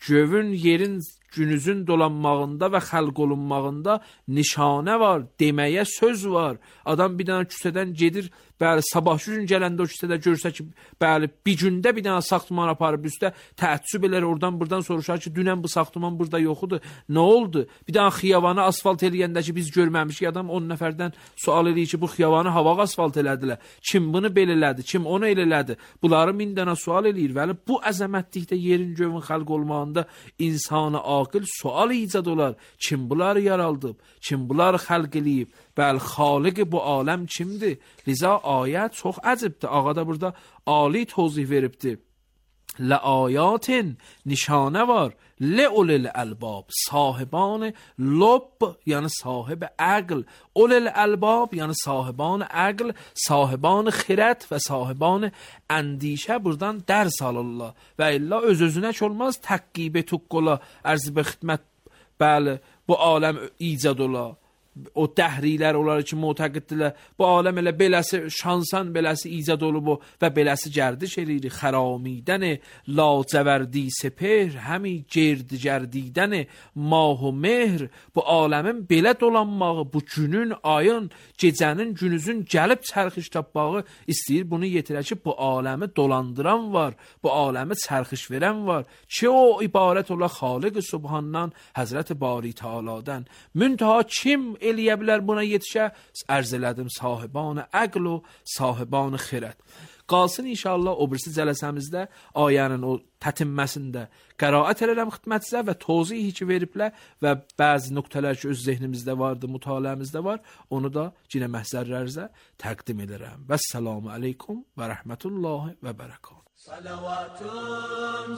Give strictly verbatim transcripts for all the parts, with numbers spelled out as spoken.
gövün, yerin, günüzün dolanmağında və xəlq olunmağında nişanə var, deməyə söz var. Adam bir dənə küçədən gedir, bəli, sabah gün gələndə o küçədə görsə ki, bəli, bir gündə bir dənə saxtıman aparıb üstə, təəccüb elər, oradan buradan soruşar ki, dünən bu saxtıman burada yoxudur, nə oldu? Bir dənə xiyavanı asfalt eləyəndə ki, biz görməmişik, adam on nəfərdən sual eləyir ki, bu xiyavanı hava asfalt elədilər, kim bunu belə elədi, kim onu elə elədi, bunları min dənə sual eləyir, bəli, bu əzəmətlikdə yerin gövün xəlq olmağında insanı aqil sual icad olar, kim bunları yaraldıb, kim bunları xəlq eləyib, bəli, xaliq bu aləm kimdir? Liza ayət çox əcibdir. Ağa da burada ali tozih veribdir. Lə ayatin nişanə var. Lə ulil əlbab. Sahiban lob, yəni sahib əql. Ulil əlbab, yəni sahiban əql, sahiban xirət və sahiban əndişə buradan dərs alırlar. Və illa öz-özünək olmaz təqqibə tuqqola, ərzibə xidmət, bəli, bu aləm icad ola. O dəhrilər olar ki, mütəqiddirlər. Bu aləm elə beləsi şansan beləsi icad olub o və beləsi gərdiş eləyir. Xəramidən lacəvərdi sepər, həmi gerdi gərdidən mah و mehr. Bu aləmin belə dolanmağı, bu günün, ayın, gecənin, günüzün gəlib çərxiş tapmağı istəyir. Bunu yetirər ki, bu aləmi dolandıran var, bu aləmi çərxiş verən var. Ki o ibarət ola Xaliq Subhandan, Həzrət Bari Teala'dan. Müntaha kim eləyə bilər buna yetişə? Ərz elədim, sahiban əql o, sahiban xirət. Qalsın inşallah o birisi cələsəmizdə ayənin o tətimməsində qəraət edərəm xidmətinizə və tozih ki veriblər və bəzi nöqtələr ki öz zehnimizdə vardı, mütaliəmizdə var, onu da cinə məhzərlərinizə təqdim edərəm. Vəssalamu aleykum və rəhmətullahi və bərəkatuhu. Salavatun,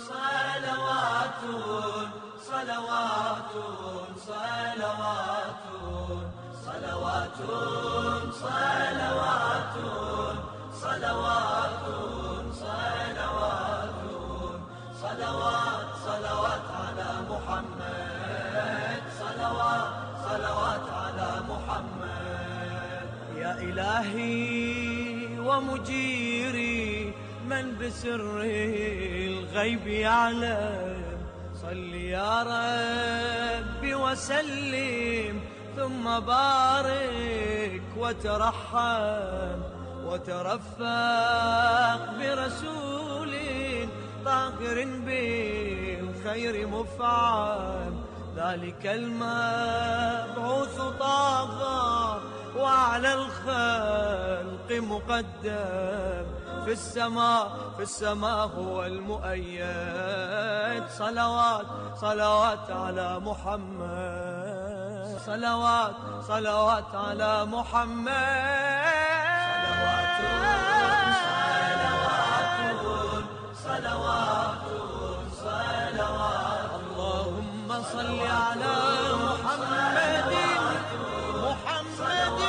salavatun, salavatun, salavatun, salavatun, salavatun, salavatun, salavatun, salavat, salavat ala Muhammed, salavat, salavat ala Muhammed. Ya ilahi wa mujiri من بسر الغيب يعلم صل يا ربي وسلم ثم بارك وترحم وترفق برسول طاهر بالخير مفعم ذلك المبعوث طاغى وعلى الخلق مقدم في السماء في السماء هو المؤيد صلوات صلوات على محمد صلوات صلوات على محمد صلوات صلوات صلوات اللهم صل على محمد محمد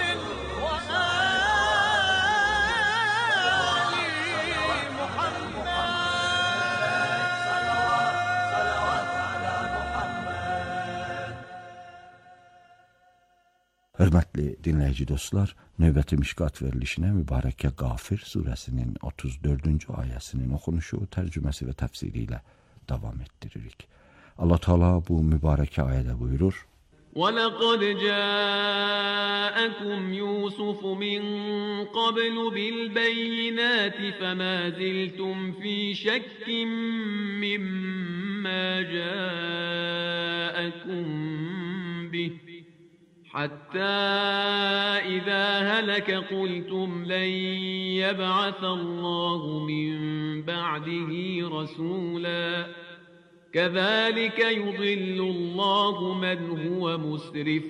Hörmətli dinləyici dostlar, növbəti Mişkat verilişinə Mübarəkə Qafir surəsinin otuz dördüncü ayəsinin oxunuşu, tərcüməsi və təfsiri ilə davam etdiririk. Allah Teala bu mübarəkə ayədə buyurur: وَلَقَدْ جَاءَكُمْ يُوسُفُ مِنْ قَبْلُ بِالْبَيِّنَاتِ فَمَا زِلْتُمْ فِي شَكٍّ مِّمَّا جَاءَكُمْ بِهِ حتى إذا هلك قلتم لن يبعث الله من بعده رسولا كذلك يضل الله من هو مسرف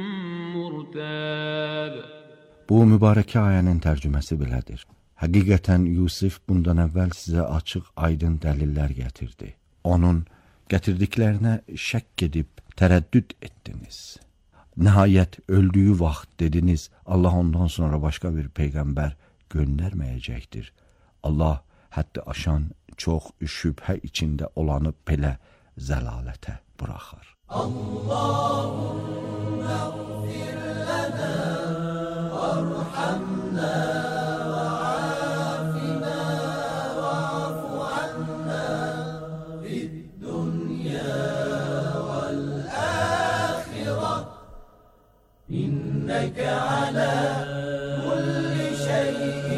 مرتاب. Bu mübarəkə ayənin tərcüməsi belədir. Həqiqətən Yusuf bundan əvvəl sizə açıq, aydın dəlillər gətirdi. Onun gətirdiklərinə şəkk edib tərəddüd etdiniz. Nəhayət öldüyü vaxt dediniz, Allah ondan sonra başqa bir peyğəmbər göndərməyəcəkdir. Allah həddi aşan, çox şübhə içində olanı belə zəlalətə buraxar. Allahümme gfir lənə vərhamnə və afina və afu annə fid-dunya إنك على كل شيء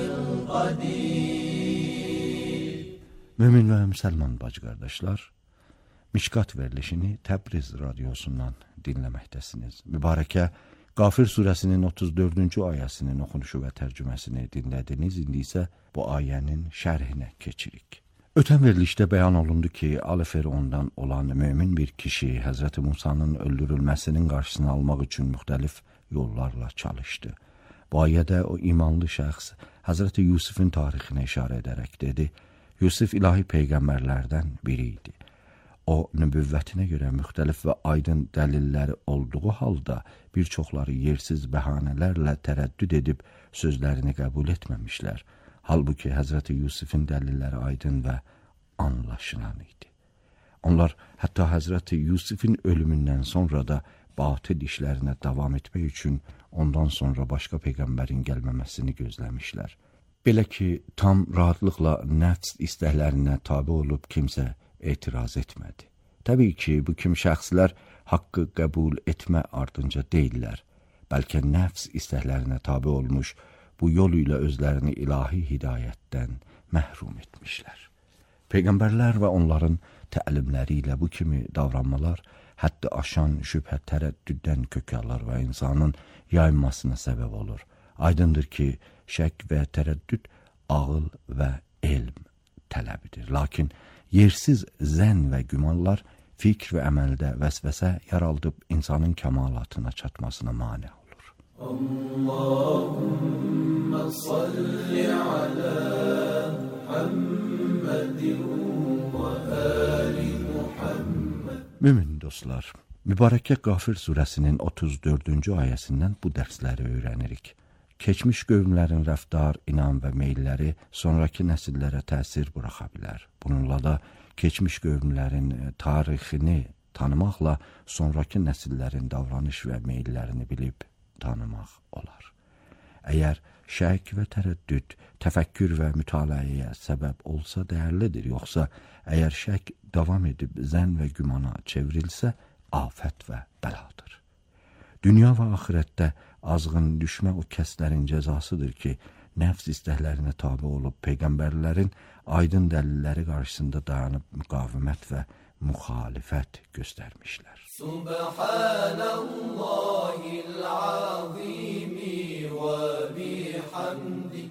قدير. Mömin və müsəlman bacı qardaşlar, Mişkat verilişini Təbriz radiosundan dinləməkdəsiniz. Mübarəkə Qafir surəsinin otuz dördüncü ayəsinin oxunuşu və tərcüməsini dinlədiniz. İndi isə bu ayənin şərhinə keçirik. Ötən verilişdə bəyan olundu ki, Alifer ondan olan mömin bir kişi Həzrəti Musanın öldürülməsinin qarşısını almaq üçün müxtəlif yollarla çalışdı. Bu ayədə o imanlı şəxs Həzrəti Yusufun tarixinə işarə edərək dedi, Yusuf ilahi peyğəmbərlərdən biri idi. O, nübüvvətinə görə müxtəlif və aydın dəlilləri olduğu halda bir çoxları yersiz bəhanələrlə tərəddüd edib sözlərini qəbul etməmişlər. Halbuki Həzrəti Yusufun dəlilləri aydın və anlaşılan idi. Onlar hətta Həzrəti Yusufun ölümündən sonra da batıl işlərinə davam etmək üçün ondan sonra başqa peyğəmbərin gəlməməsini gözləmişlər. Belə ki, tam rahatlıqla nəfs istəklərinə tabe olub kimsə etiraz etmədi. Təbii ki, bu kimi şəxslər haqqı qəbul etmə ardınca deyirlər. Bəlkə nəfs istəklərinə tabe olmuş, bu yol ilə özlərini ilahi hidayətdən məhrum etmişlər. Peyğəmbərlər və onların təlimləri ilə bu kimi davranmalar həddi aşan şübhə tərəddüddən kök alır və insanın yayılmasına səbəb olur. Aydındır ki, şək və tərəddüd ağıl və elm tələbidir. Lakin yersiz zən və gümanlar fikr və əməldə vəsvəsə yaraldıb insanın kəmalatına çatmasına mane olur. Allahümme salli ala Muhammedin və ali Muhammed. Mümin dostlar, mübarəkə Qafir surəsinin otuz dördüncü ayəsindən bu dərsləri öyrənirik. Keçmiş qövmlərin rəftar, inam və meylləri sonraki nəsillərə təsir buraxa bilər. Bununla da keçmiş qövmlərin tarixini tanımaqla sonraki nəsillərin davranış və meyllərini bilib tanımaq olar. Əgər şək və tərəddüd, təfəkkür və mütaliəyə səbəb olsa dəyərlidir, yoxsa əgər şək davam edib zən və gümana çevrilsə, afət və bəladır. Dünya və axirətdə azğın düşmə o kəslərin cəzasıdır ki, nəfs istəklərinə tabe olub peyğəmbərlərin aydın dəlilləri qarşısında dayanıb müqavimət və müxalifət göstərmişlər. Subhanallahil azimi və bihamdi.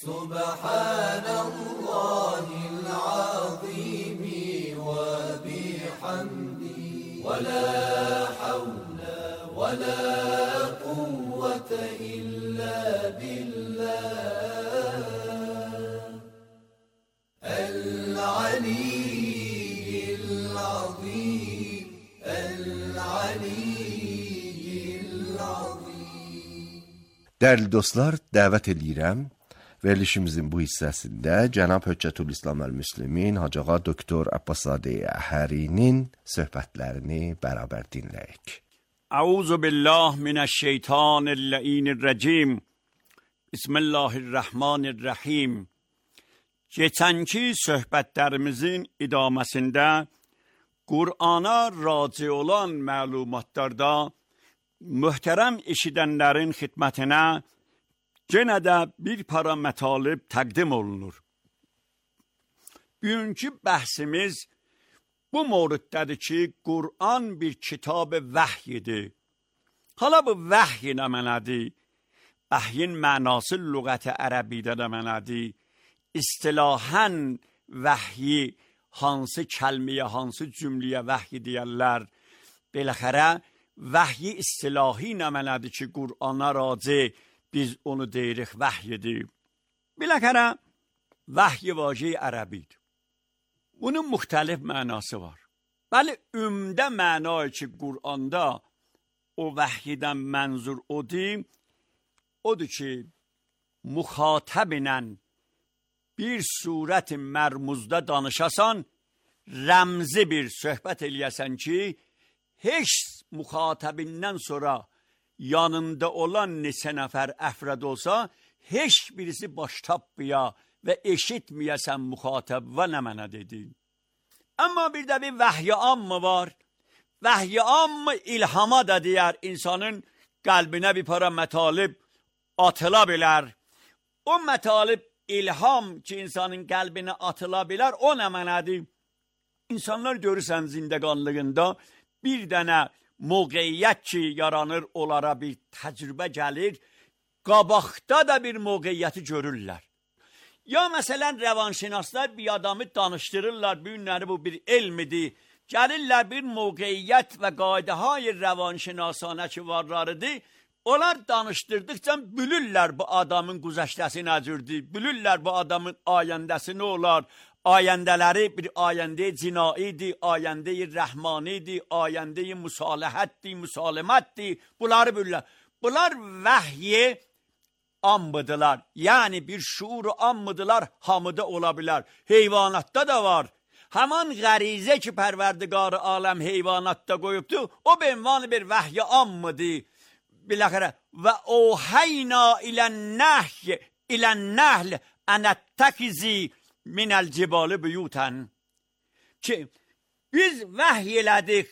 Subhanallahil azimi və bihamdi. Və la havle və la quvvete illa billah. El-Ali Dəyərli dostlar, dəvət edirəm. Verilişimizin bu hissəsində Cənab Höccətülislam əl-Müslimin Hacı ağa Doktor Abbaszadə Əhərinin söhbətlərini bərabər dinləyək. Əuzu billah minəşşeytanir-rəcim. Bismillahirrahmanirrahim. Keçənki söhbətlərimizin idaməsində Qur'ana raci olan məlumatlarda möhtərəm eşidənlərin xidmətinə yenə də bir para mətalib təqdim olunur. Bugünkü bəhsimiz bu mövzuddədir ki, Qur'an bir kitab-ı vəhyidir. Hala bu vəhy nə mənadır? Vəhyin mənası lüğət-i ərəbidə nə mənadır? İstilahən vəhyi hansı kəlməyə, hansı cümləyə vəhyi deyərlər? Beləxərə, vəhyi istilahi nə mənadır ki, Qur'ana raci biz onu deyirik vəhyidir. Beləxərə, vəhyi vaciə ərəbidir. Bunun müxtəlif mənası var. Bəli, ümdə mənayı ki, Qur'anda o vəhyidən mənzur odur, odur ki, müxatəbinən bir surət mərmuzda danışasan, rəmzi bir söhbət eləyəsən ki, heç müxatəbindən sonra yanında olan neçə nəfər əfrad olsa, heç birisi baş tapmaya və eşitməyəsən müxatəb və nə mənə dedi. Amma bir də bir vəhy-i ammı var. Vəhy-i ammı ilhama da deyər, insanın qəlbinə bir para mətalib atıla bilər. O mətalib ilham ki, insanın qəlbinə atıla bilər, o nə mənadır? İnsanlar görürsən zindəqanlığında bir dənə mövqeyyət ki, yaranır, onlara bir təcrübə gəlir, qabaqda da bir mövqeyyəti görürlər. Ya məsələn, rəvanşinaslar bir adamı danışdırırlar, bu günləri bu bir elmidir, gəlirlər bir mövqeyyət və qaydahay rəvanşinasanə ki, varlarıdır, onlar danışdırdıqca bülürlər bu adamın güzəştəsi nəcürdür, bülürlər bu adamın ayəndəsi nə olar, ayəndələri bir ayəndə cinaidir, ayəndə rəhmanidir, ayəndə müsaləhətdir, müsalimətdir, bunları bülürlər. Bunlar vəhyi ammıdılar, yəni bir şuuru ammıdılar, hamıda ola bilər, heyvanatda da var. Həman qərizə ki, pərverdigarı aləm heyvanatda qoyubdur, o benvanı bir vəhyi ammıdır. Biləxərə, və ohəyna ilən-nəhy, ilən-nəhl ənəttəkizi minəl cibalı büyutən. Ki, biz vəhy elədik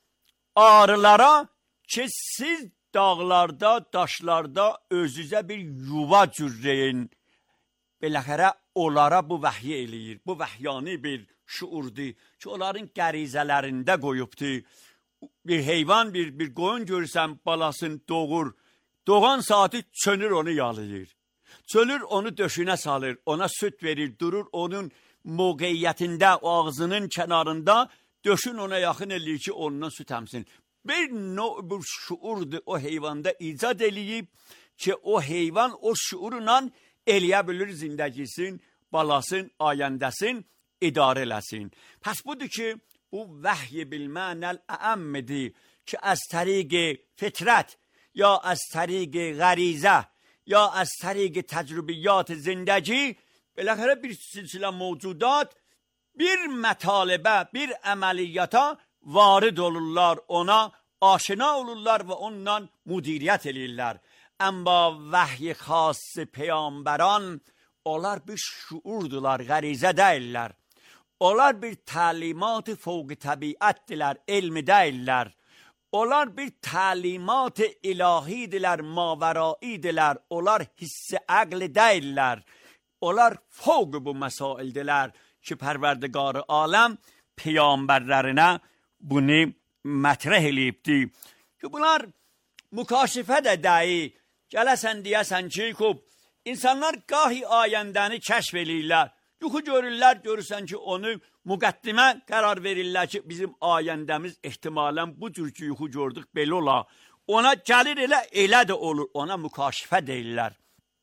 arılara ki, siz dağlarda, daşlarda özünüzə bir yuva cürreyin. Biləxərə, onlara bu vəhy eləyir. Bu vəhyani bir şuurdur ki, onların qərizələrində qoyubdur. Bir heyvan, bir, bir qoyun görürsən, balasını doğur. Doğan saati çönür, onu yalayır. Çönür, onu döşünə salır, ona süt verir, durur onun mövqeyyətində, ağzının kənarında, döşün ona yaxın eləyir ki, ondan süt əmsin. Bir növ bir şuurdur o heyvanda icad eləyib ki, o heyvan o şuurla eləyə bilir zindəgisin, balasın, ayəndəsin, idarə eləsin. Pəs budur ki, bu vəhy bilmənəl əəmmidir ki, az təriqi fitrət, ya az təriqi qərizə, ya az təriqi təcrübiyyat zindəgi, beləxərə bir silsilə mövcudat, bir mətalibə, bir əməliyyata varid olurlar, ona aşina olurlar və ondan müdiriyyət eləyirlər. Amma vəhy xası peyambəran, onlar bir şuurdular, qərizə deyirlər. Onlar bir təlimat-ı fövq-i təbiətdilər, elmi deyirlər. Onlar bir təlimat-ı ilahidirlər, mavəraidirlər. Onlar hissi əqli deyirlər. Onlar fövq bu məsaildilər ki, pərverdigarı aləm peyambərlərinə bunu mətrəh eləyibdir. Ki, bunlar mükaşifə də dəyi. Gələsən deyəsən ki, kub, insanlar qahi ayəndəni kəşf eləyirlər. Yuxu görürlər, görürsən ki, onu müqəddimə qərar verirlər ki, bizim ayəndəmiz ehtimalən bu cür ki, yuxu gördük, belə ola. Ona gəlir elə, elə də olur, ona mükaşifə deyirlər.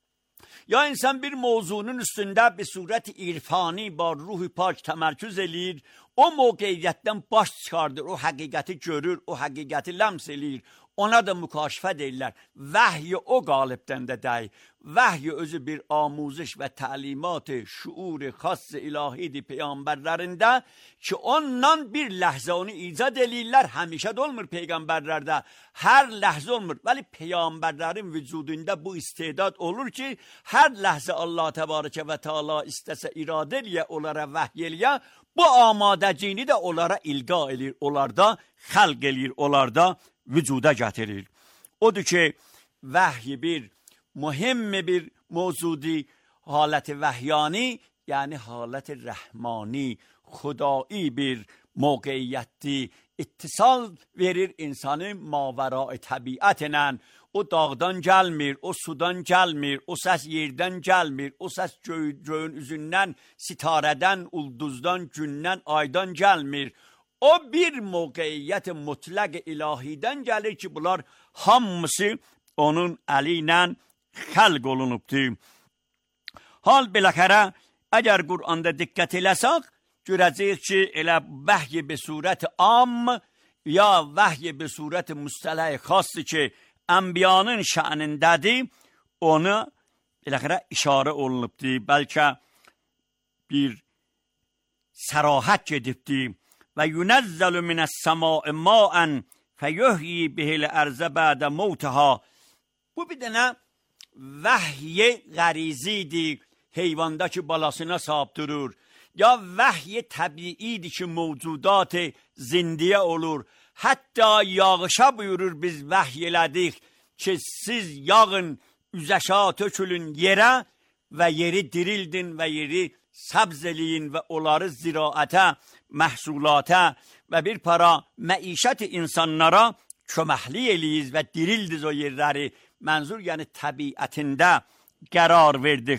Ya insan bir mövzunun üstündə bir surət irfani, bar ruh-i pak təmərküz eləyir, o mövqeyyətdən baş çıxardır, o həqiqəti görür, o həqiqəti ləms eləyir. Ona da mükaşifə deyirlər. Vəhy o qalibdən də dəy. Vəhy özü bir amuzış və təlimat-ı şuur-i xas-ı ilahidir peyğəmbərlərində ki, ondan bir ləhzə onu icad eləyirlər. Həmişə də olmur peyğəmbərlərdə. Hər ləhzə olmur. Vəli peyğəmbərlərin vücudunda bu istedad olur ki, hər ləhzə Allah təbarəkə və teala istəsə iradə eləyə, onlara vəhy eləyə, bu amadəcini də onlara ilqa eləyir, onlarda xəlq eləyir, onlarda vücuda gətirir. Odur ki, vəhy bir mühim bir mövzudi, haləti vəhyani, yəni haləti rəhmani, xudai bir mövqeyyətli, ittisal verir insanı mavərai təbiətlə. O dağdan gəlmir, o sudan gəlmir, o səs yerdən gəlmir, o səs göy, göyün üzündən, sitarədən, ulduzdan, gündən, aydan gəlmir. O bir mövqeyyət-i mütləq ilahidən gəlir ki, bunlar hamısı onun əli ilə xəlq olunubdur. Hal biləxərə, əgər Qur'anda diqqət eləsək, görəcəyik ki, elə vəhy bi surət am, ya vəhy bi surət müstələ xası ki, ənbiyanın şənindədir, onu biləxərə işarə olunubdur. Bəlkə bir sərahət gedibdir. Və yunəzzəlu minəs-səmai ma'an fəyuhyi bihil ərzə bədə mevtəhə. Bu bir dənə vəhy qərizidir, heyvanda ki, balasına sahib durur. یا وحی təbiidir ki, mövcudat zindiyə olur. Hətta yağışa buyurur, biz vəhy elədik ki, siz yağın, üzəşa tökülün yerə və yeri dirildin və yeri səbz eləyin və onları ziraətə, məhsulata və bir para məişət insanlara köməkli eləyiz və dirildiz o yerləri. Mənzur, yəni təbiətində qərar verdik.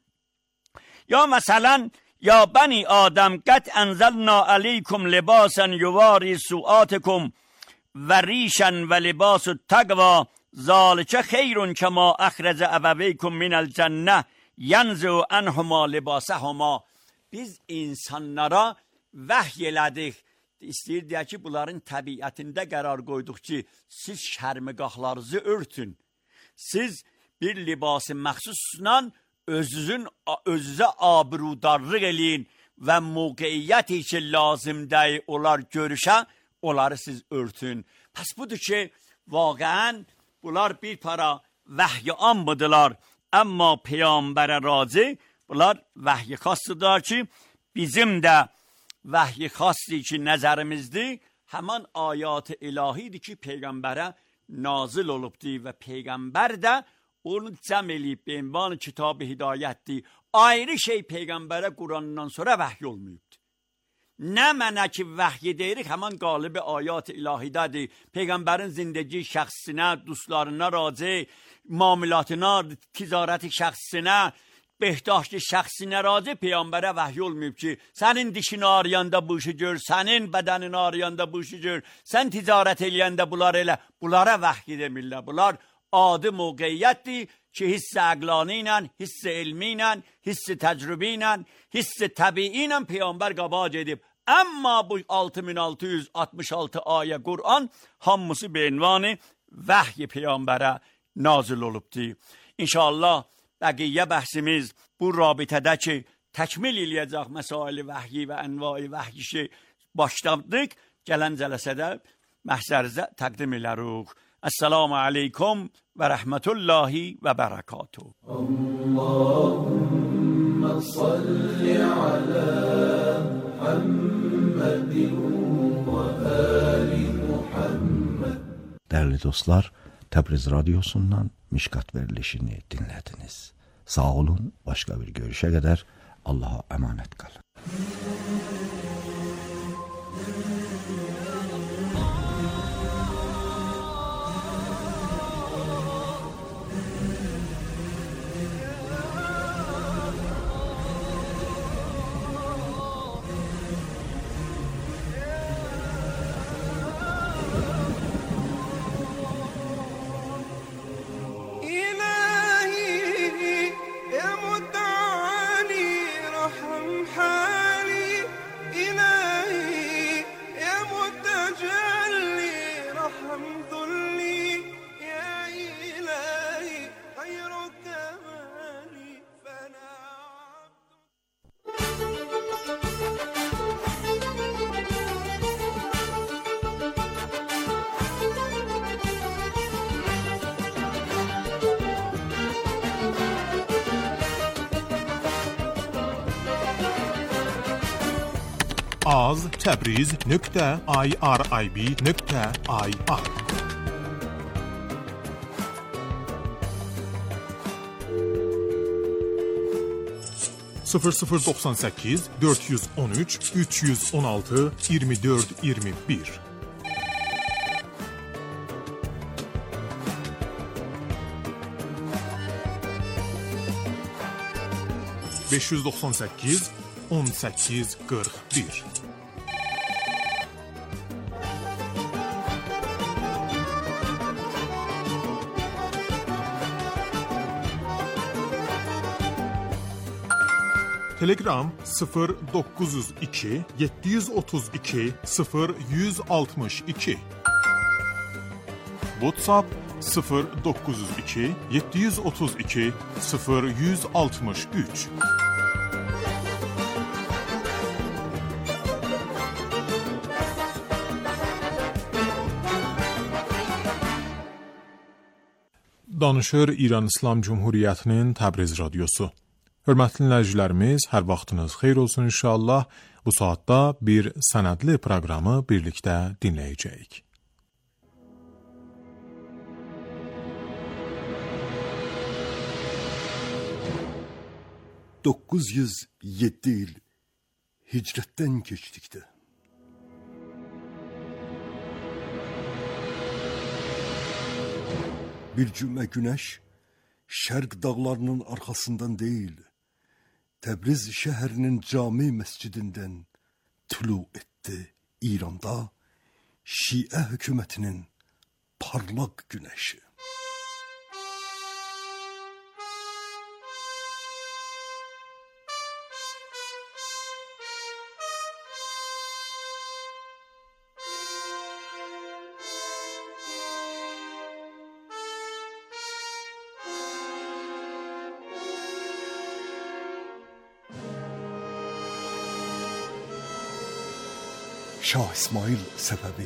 Ya məsələn, یا بنی آدم قد انزلنا علیکم لباسا یواری سوآتکم و ریشا و لباس التقوی ذالک خیر کما اخرج ابویکم من الجنه ینزع عنهما لباسهما. Biz insanlara vəhy elədik. İstəyir deyək ki, bunların təbiətində qərar qoyduq ki, siz şərmiqahlarınızı örtün. Siz bir libası məxsusla özünüzün özünüzə abrudarlıq eləyin və mövqeyiyyəti ki, lazımdır onlar görüşə, onları siz örtün. Pəs budur ki, vaqəən bunlar bir para vəhy ammıdılar. Amma Peyğəmbərə razı, bunlar vəhy xassıdır ki, bizim də vəhy xassi ki, nəzərimizdir. Həman ayat-ı ilahidir ki, Peyğəmbərə nazil olubdur və Peyğəmbər də onu cəm eləyib be ünvan kitab-ı hidayətdir. Ayrı şey Peyğəmbərə Qurandan sonra vəhy olmayıbdır. Nə mənə ki, vəhy deyirik, həman qalibi ayat-ı ilahidədir. Peyğəmbərin zindəgi şəxsinə, dostlarına razı, mamulatına, ticarəti şəxsinə, behdaşki şəxsinə razı Peyğəmbərə vəhy olmayıb ki, sənin dişini arayanda bu işi gör, sənin bədənini arayanda bu işi gör, sən ticarət eləyəndə bunlar elə, bunlara vəhy demirlər. Bunlar adı mövqeyiyyətdir ki, hiss-i əqlani ilə, hiss-i elmi ilə, hiss-i təcrübi ilə, hiss-i təbii ilə Peyğəmbər qabac edib. Amma bu altı min altı yüz altmış altı ayə Qur'an hamısı beinvanı vəhy Peyğəmbərə nazil olubdur. İnşallah bəqiyyə bəhsimiz bu rabitədə ki, təkmil eləyəcək məsaili vəhyi və ənvai vəhyi ki, başladık, gələn cələsədə məhzərizə təqdim elərik. Esselamu aleyküm ve rahmetullahi ve berekatuhu. Allahümme salli ala Muhammedin ve ali Muhammed. Değerli dostlar, Təbriz Radyosu'ndan Mişkat verilişini dinlediniz. Sağ olun, başka bir görüşe kadar Allah'a emanet kalın. az təbriz nöqtə irib nöqtə ir sıfır sıfır doxsan səkkiz dörd yüz on üç üç yüz on altı iyirmi dörd iyirmi bir beş yüz doxsan səkkiz on səkkiz qırx bir Telegram sıfır dokuz yüz iki yeddi yüz otuz iki sıfır yüz altmış iki WhatsApp sıfır dokuz yüz iki yeddi yüz otuz iki sıfır yüz altmış üç Danışır İran İslam Cumhuriyyətinin Təbriz Radyosu. Hörmətli dinləyicilərimiz, hər vaxtınız xeyir olsun inşallah. Bu saatda bir sənədli proqramı birlikdə dinləyəcəyik. doqquz yüz yeddi il hicrətdən keçdikdə bir cümə günəş şərq dağlarının arxasından deyil, Təbriz şəhərinin cami məscidindən tulu etdi İranda Şiə hökumətinin parlaq günəşi. Şah İsmail Səfəvi.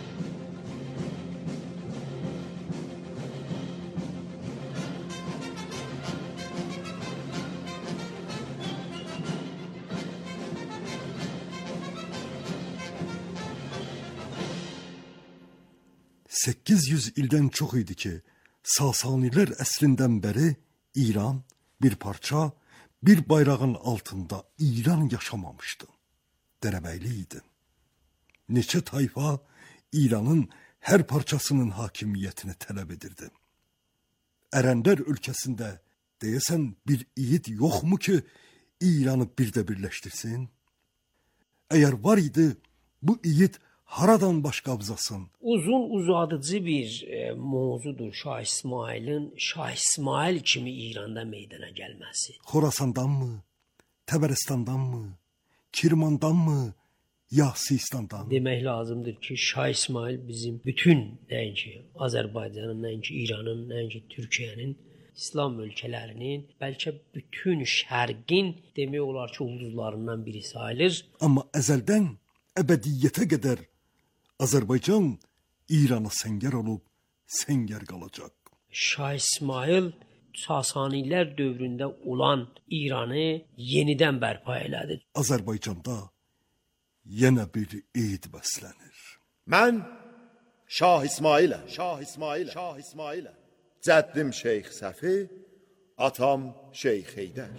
səkkiz yüz ildən çox idi ki, Sasanilər əsrindən bəri İran bir parça, bir bayrağın altında İran yaşamamışdı. Dərəbəyli idi. Neçə tayfa İranın hər parçasının hakimiyyətini tələb edirdi. Ərəndər ölkəsində deyəsən bir yiğit yoxmu ki, İranı bir də birləşdirsin? Əgər var idi, bu yiğit haradan baş qabzasın? Uzun uzadıcı bir e, mövzudur Şah İsmailin Şah İsmail kimi İranda meydana gəlməsi. Xorasandanmı? Təbərəstandanmı? Kirmandanmı? Ya Sistandan. Demək lazımdır ki, Şah İsmail bizim bütün nəinki Azərbaycanın, nəinki İranın, nəinki Türkiyənin, İslam ölkələrinin, bəlkə bütün şərqin demək olar ki, ulduzlarından biri sayılır. Amma əzəldən əbədiyyətə qədər Azərbaycan İrana səngər olub, səngər qalacaq. Şah İsmail Sasanilər dövründə olan İranı yenidən bərpa elədi. Azərbaycanda yenə bir eid bəslənir. Mən Şah İsmailəm. Şah İsmailəm. Şah İsmailəm. Cəddim Şeyx Səfi, atam Şeyx Heydər.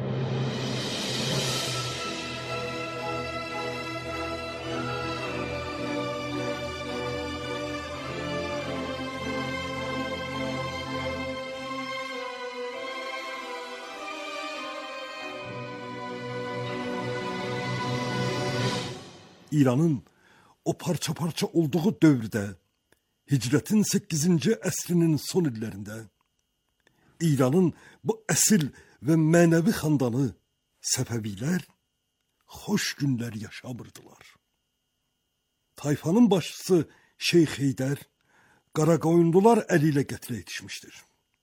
İranın o parça-parça olduğu dövrdə, hicrətin səkkizinci əsrinin son illərində, İranın bu əsil və mənəvi xandanı Səfəvilər xoş günlər yaşamırdılar. Tayfanın başçısı Şeyx Heydər, Qaraqoyunlular əli ilə qətlə yetişmişdir.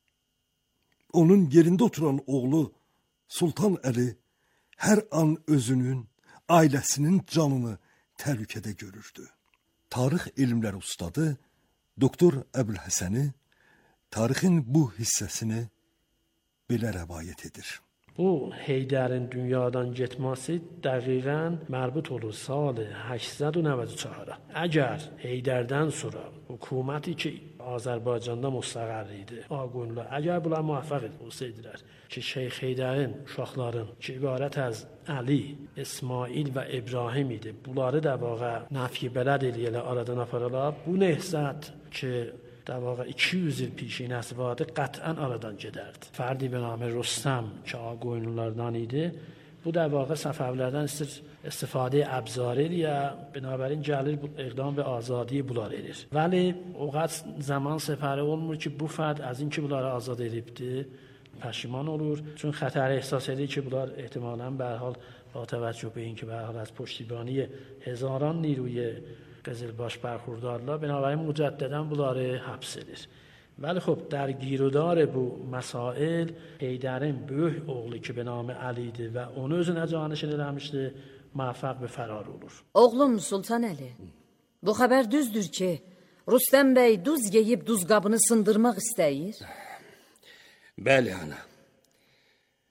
Onun yerində oturan oğlu Sultan Əli hər an özünün, ailəsinin canını təhlükədə görürdü. Tarix elmləri ustadı Doktor Əbülhəsəni tarixin bu hissəsini belə rəvayət edir. Bu Heydərin dünyadan getməsi dəqiqən mərbut olur sal هشتصد و نود و چهار. Əgər Heydərdən sonra hökuməti ki Azərbaycanda müstəqər idi, Ağqoyunlular, əgər bunlar müvəffəq olsaydilər ki Şeyx Heydərin uşaqların ki ibarət az Ali, İsmail və İbrahim idi, bunları da vaqa nəfi bələd eləyələ aradan aparılar, bu nəhzət ki در واقع iki yüz il پیشینəsi vardı, qətən aradan gedərdi. Fərdi bir namı Rüstəm ki Ağqoyunlulardan idi. Bu در واقع Səfəvilərdən istifadə əbzar edir, binabərin gəlir bu iqdam və azadi bunlar edir. Vəli o qədər zaman səfəri olmur ki bu fərd az اینکه bunları azad edibdi پشیمان olur. چون خطر احساس edir ki bunlar ehtimalən به هر حال با توجه به اینکه به هر حال از پشتیبانی هزاران نیروی قزلباش برخوردارlar بنابراین مجددا bunları həbs edir. Vəli xub در گیرودار bu مسائل Heydərin böyük oğlu ki به نام Ali idi və onu özünə canişin eləmişdi, müvəffəq bir fərar olur. Oğlum Sultan Əli, bu xəbər düzdür ki Rüstəm bəy duz yeyib duz qabını sındırmaq istəyir? Bəli ana.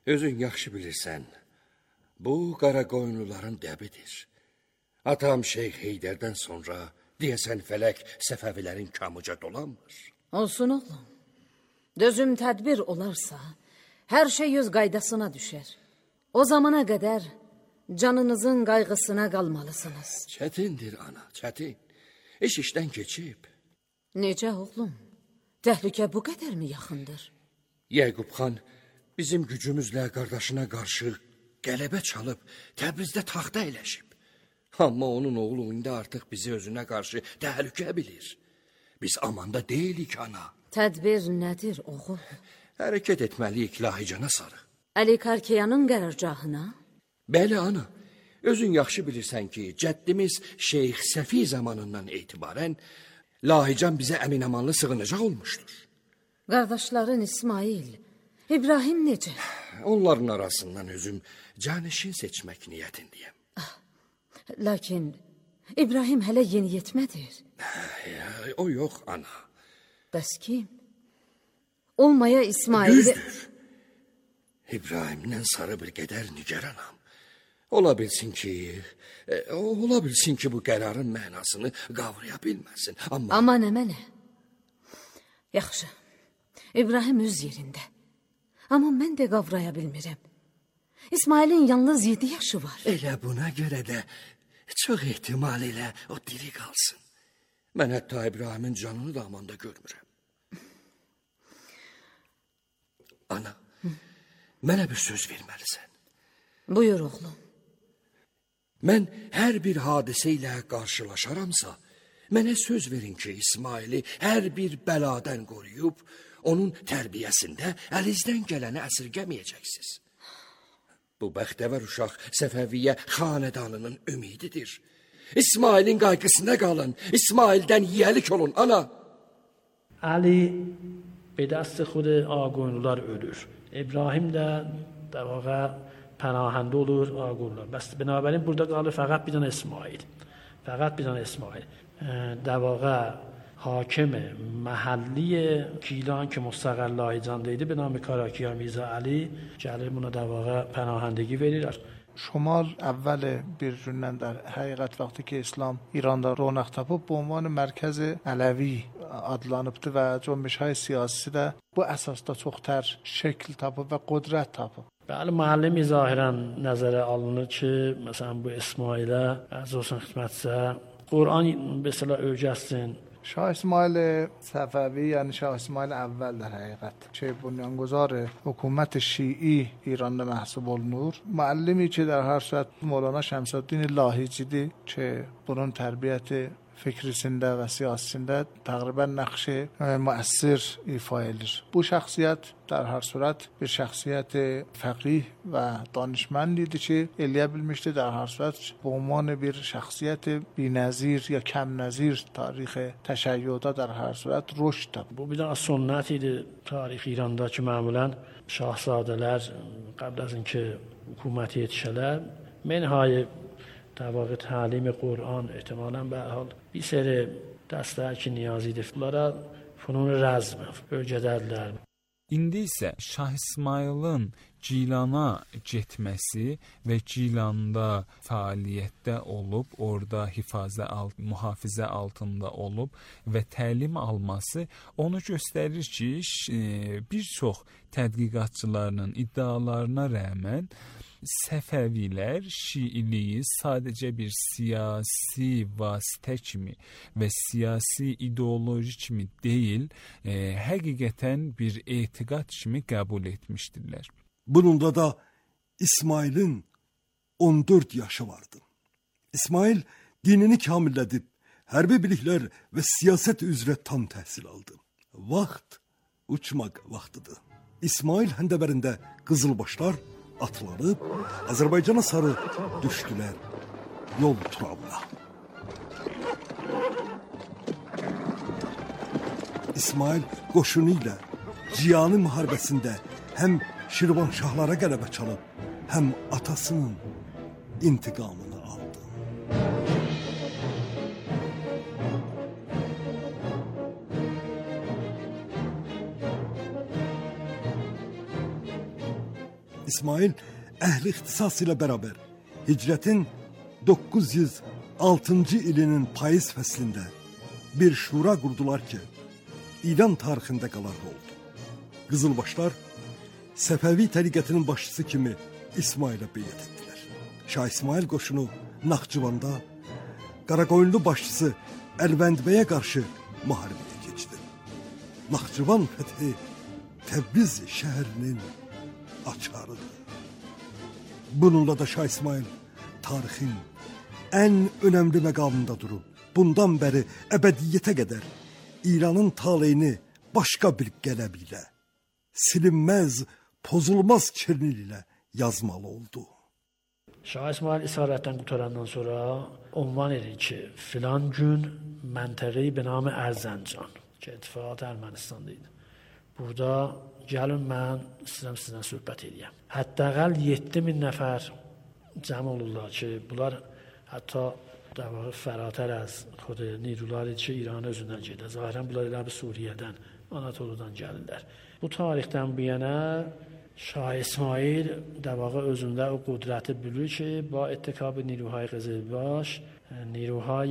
Özün yaxşı bilirsən, bu qara qoyunluların dəbidir. Atam Şeyx Heydərdən sonra deyəsən fələk Səfəvilərin kamuca dolanmır. Olsun oğlum. Dözüm tədbir olarsa, hər şey öz qaydasına düşər. O zamana qədər canınızın qayğısına qalmalısınız. Çətindir ana, çətin. İş işdən keçib. Necə oğlum? Təhlükə bu qədər mi yaxındır? Yəqub xan bizim gücümüzlə qardaşına qarşı qələbə çalıb Təbrizdə taxta əyləşib. Amma onun oğlu indi artıq bizi özünə qarşı təhlükə bilir. Biz amanda deyilik ana. Tədbir nədir oğul? Hərəkət etməliyik Lahicana sarı. Əli Karkiyanın qərargahına? Bəli ana. Özün yaxşı bilirsən ki, cəddimiz Şeyx Səfi zamanından etibarən Lahican bizə əminamanlı sığınacaq olmuşdur. Qardaşların İsmail, İbrahim necə? Onların arasından özüm canişin seçmək niyyətindəyəm. Ah, lakin İbrahim hələ yeni yetmədir. O yox ana. Bəs kim? Olmaya İsmail... Düzdür. İbrahimdən sarı bir qədər nigaranam. Ola bilsin ki, e, ola bilsin ki bu qərarın mənasını qavraya bilməsin. Amma... Amma nə mənə? Yaxşı, İbrahim öz yerində. Amma mən də qavraya bilmirəm. İsmailin yalnız yedi yaşı var. Elə buna görə də çox ehtimal ilə o diri qalsın. Mən hətta İbrahimin canını da amanda görmürəm. Ana, Hı? mənə bir söz verməlisən. Buyur oğlum. Mən hər bir hadisə ilə qarşılaşaramsa, mənə söz verin ki, İsmaili hər bir bəladan qoruyub, onun tərbiyəsində əlinizdən gələni əsirgəməyəcəksiniz. Bu bəxtəvər uşaq Səfəviyyə xanədanının ümididir. İsmailin qayğısına qalın, İsmaildən yiyəlik olun, ana. Ali به دست خود آقاقoyunlular ölür. İbrahim də در واقع پناهنده olur آقاقoyunlular. Bəs binabərin burada qalır fəqət bir dənə İsmail. Fəqət bir dənə İsmail. در واقع حاکم محلی گیلان که مستقر لاهیجان'da idi به نام کاراکیا میرزا علی gəlir buna در واقع پناهندگی verirlər. شمال اول bir gündən در həqiqət vaxtı ki İslam İranda ronaq tapıb bu عنوان مرکز علوی adlanıbdı və cəmiyyət siyasisi də bu əsasda çox tər şəkil tapıb və qüdrət tapıb. Bəli, müəllimi zahirən nəzərə alınır ki, məsələn bu İsmailə əziz olsun xidmətçisə Qur'an mesela öyrətsin. شاه اسماعیل صفوی یعنی شاه اسماعیل اول در حقیقت که بنیانگذار حکومت شیعی ایران محسوب olunur. معلمی که در هر صورت مولانا شمس الدین لاهیجیdir که bunun tərbiyəti fikrisində və siyasətində təqribən nəqşi müəssir ifa edir. Bu şəxsiyyət در هر صورت bir şəxsiyyət fəqih və danışmand idi ki, eləyə bilmişdi در هر صورت به عنوان bir şəxsiyyət بی‌نظیر یا کم نظیر tarix təşəyyüdə در هر صورت رشد tapdı. Bu bir də sünnət idi tarix İrandakı məmulən şahzadələr qəbl az اینکه hökumət yetişələr mənhayı در واقع تعلیم قرآن احتمالاً به حال bir seri dəstək niyazı idi. Bunlara funun rəzm öyrədərlər. İndi isə Şah İsmayılın Gilana getməsi və Gilanda fəaliyyətdə olub, orada hifazə alt, mühafizə altında olub və təlim alması onu göstərir ki, bir çox tədqiqatçılarının iddialarına rəğmən Səfəvilər Şiiliyi sadəcə bir siyasi vasitə kimi və siyasi ideoloji kimi deyil, e, həqiqətən bir etiqad kimi qəbul etmişdirlər. Bununla da İsmail'in on dörd yaşı vardı. İsmail dinini kamillədib, hərbi biliklər və siyasət üzrə tam təhsil aldı. Vaxt uçmaq vaxtıdır. İsmail həndəbərində qızılbaşlar atlanıb Azərbaycana sarı düşdülər yol turabına. İsmail qoşunu ilə Ciyani müharibəsində həm Şirvanşahlara qələbə çalıb, həm atasının intiqamını aldı. İsmail əhli ixtisas ilə bərabər hicrətin doqquz yüz altıncı ilinin payız fəslində bir şura qurdular ki, İran tarixində qalardı oldu. Qızılbaşlar Səfəvi təriqətinin başçısı kimi İsmailə beyət etdilər. Şah İsmail qoşunu Naxçıvanda Qaraqoyunlu başçısı Əlvəndbəyə qarşı müharibəyə keçdi. Naxçıvan fəthi Təbriz şəhərinin açarıdır. Bununla da Şah İsmail tarixin ən önəmli məqamında durub, bundan bəri əbədiyyətə qədər İranın taleyini başqa bir qələb ilə, silinməz, pozulmaz kirnil ilə yazmalı oldu. Şah İsmail isarətdən qutarandan sonra ünvan edir ki, filan gün məntəqəyi be nam Ərzəncan ki, ittifaqat Ermənistanda idi. Burada gəlin mən istəyirəm sizlə söhbət edeyim. Həttəqəl yeddi min nəfər cəm olurlar ki, bunlar hətta در واقع فراتر از خود نیروları ki, İran özündən gedir. Zahirən bunlar elə bir Suriyədən, Anatoludan gəlirlər. Bu tarixdən bu yana Şah İsmail در واقع özündə o qudrəti bilir ki, با اتکاب نیروهای قزلباش نیروهای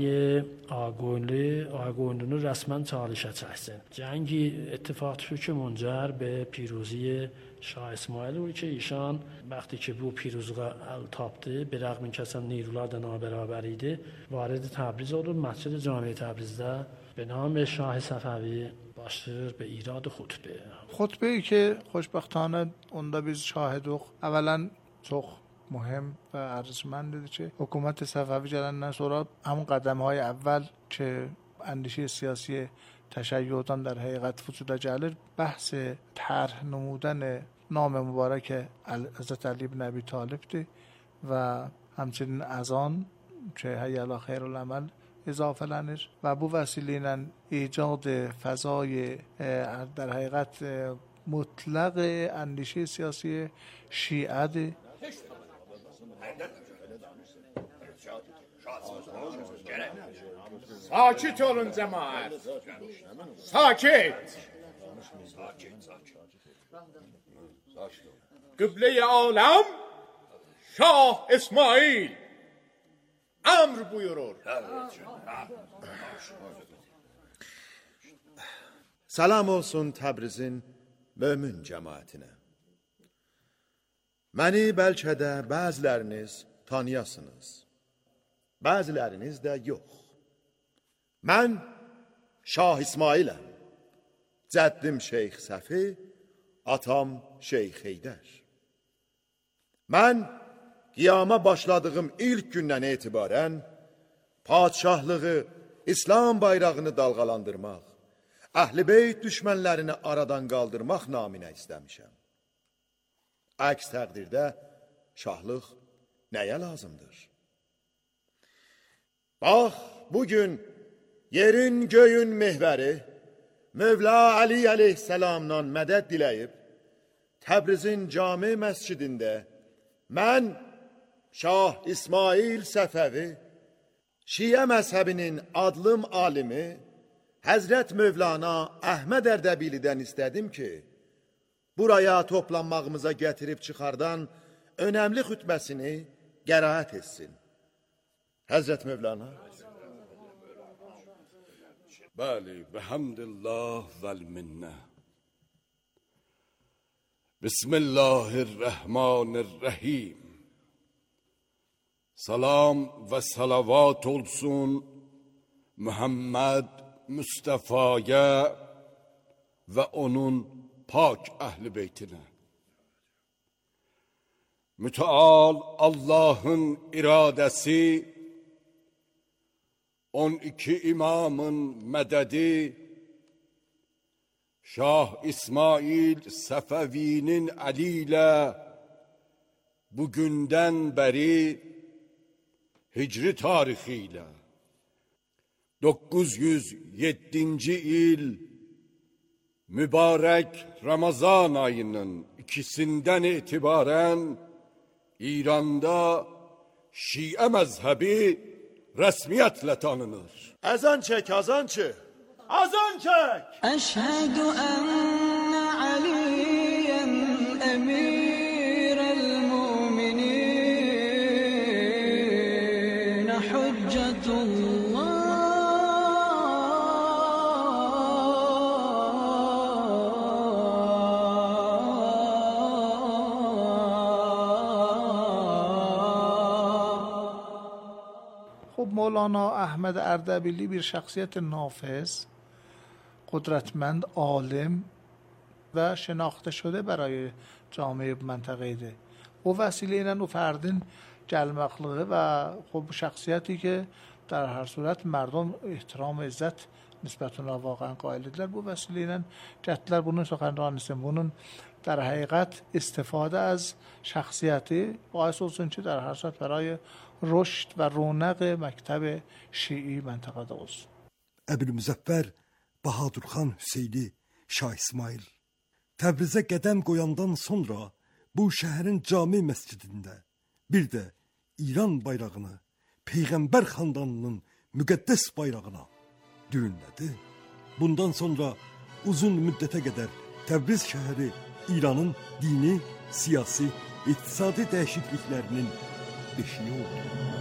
آگونلی آگونلو رسما چالشə çəksin. Cəngi اتفاق düşür ki, منجر به پیروزی Şah İsmail olur ki, ایشان وقتی که bu پیروزluğa əl tapdı, bir rəğm kəsən نیروlar da nabərabər idi, vارد تبریز olur. مسجد جامع تبریزdə به نام شاه صفوی başlayır به ایراد خطبه. خطبه ای که خوشبختانه onda biz şahiduq. Əvvələn çox mühüm və ارزشمندdir ki, hökumət Səfəvi gələndən sonra همون qədəmهای əvvəl ki, اندیشه سیاسی تشیعان در حقیقت وجود gəlir, بحث طرح نمودن نام مبارک حضرت علی بن ابی طالبdir və همچنین اذان که حی علی خیر العمل اضافه‌لənir və bu vəsilə ilə ایجاد فضای در حقیقت مطلق اندیشه سیاسی شیعه. Sakit olun cemaat. Sakit. Kıble-i alem Şah İsmail emr buyurur. Salam olsun Təbrizin mömin cəmaətinə. Məni bəlkə də bəziləriniz tanıyasınız, bəziləriniz də yox. Mən Şah İsmailəm, cəddim Şeyx Səfi, atam Şeyx Heydər. Mən qiyama başladığım ilk gündən etibarən padşahlığı, İslam bayrağını dalğalandırmaq, Əhl-i Beyt düşmənlərini aradan qaldırmaq naminə istəmişəm. Əks təqdirdə şahlıq nəyə lazımdır? Bax, bugün yerin göyün mehvəri Mövla Ali əleyhissalamdan mədəd diləyib, Təbrizin cami məscidində mən Şah İsmail Səfəvi, Şiə məzhəbinin adlım alimi Həzrət Mövlana Əhməd Ərdəbilidən istədim ki, buraya toplanmağımıza gətirib çıxardan önəmli xütbəsini qəraət etsin. Həzrət Mövlana. Bəli, və həmdillah vəl-minnə. Bismillahirrahmanirrahim. Salam və salavat olsun Muhammed Mustafa'ya və onun pak əhl-i beytinə. Müteal Allah'ın iradəsi, on iki imamın mədədi, Şah İsmail Səfəvinin əli ilə bugündən bəri hicri tarixi ilə doqquz yüz yeddinci il mübarək Ramazan ayının ikisindən etibarən İranda Şiə məzhəbi rəsmiyyətlə tanınır. Əzan çək, azan çək. Azan çək. Əşhədü ənnə Aliyyən əmirəl مولانا احمد اردبیلی bir şahsiyet نافذ، قدرتمند، عالم و شناخته شده برای جامعه منطقه ده. او وسیله اینن او فردin gelməkliği və خب şəxsiyyəti ki در هر صورت مردم احترام و عزت نسبت ona واقعا قائلdirlər. Bu vəsilə ilə gətirdilər bunun سخنرانیسن. Bunun در حقیقت استفاده از شخصیتی باعث olsun ki در هر صورت برای رشد و رونق مکتب şii məntəqədə olsun. Əbülmüzəffər Bahadurxan Hüseyni Şah İsmail Təbrizə qədəm qoyandan sonra bu şəhərin cami məscidində bir də İran bayrağını Peyğəmbər xandanının müqəddəs bayrağına düyünlədi. Bundan sonra uzun müddətə qədər Təbriz şəhəri İranın dini, siyasi, iqtisadi dəyişikliklərinin beşiği oldu.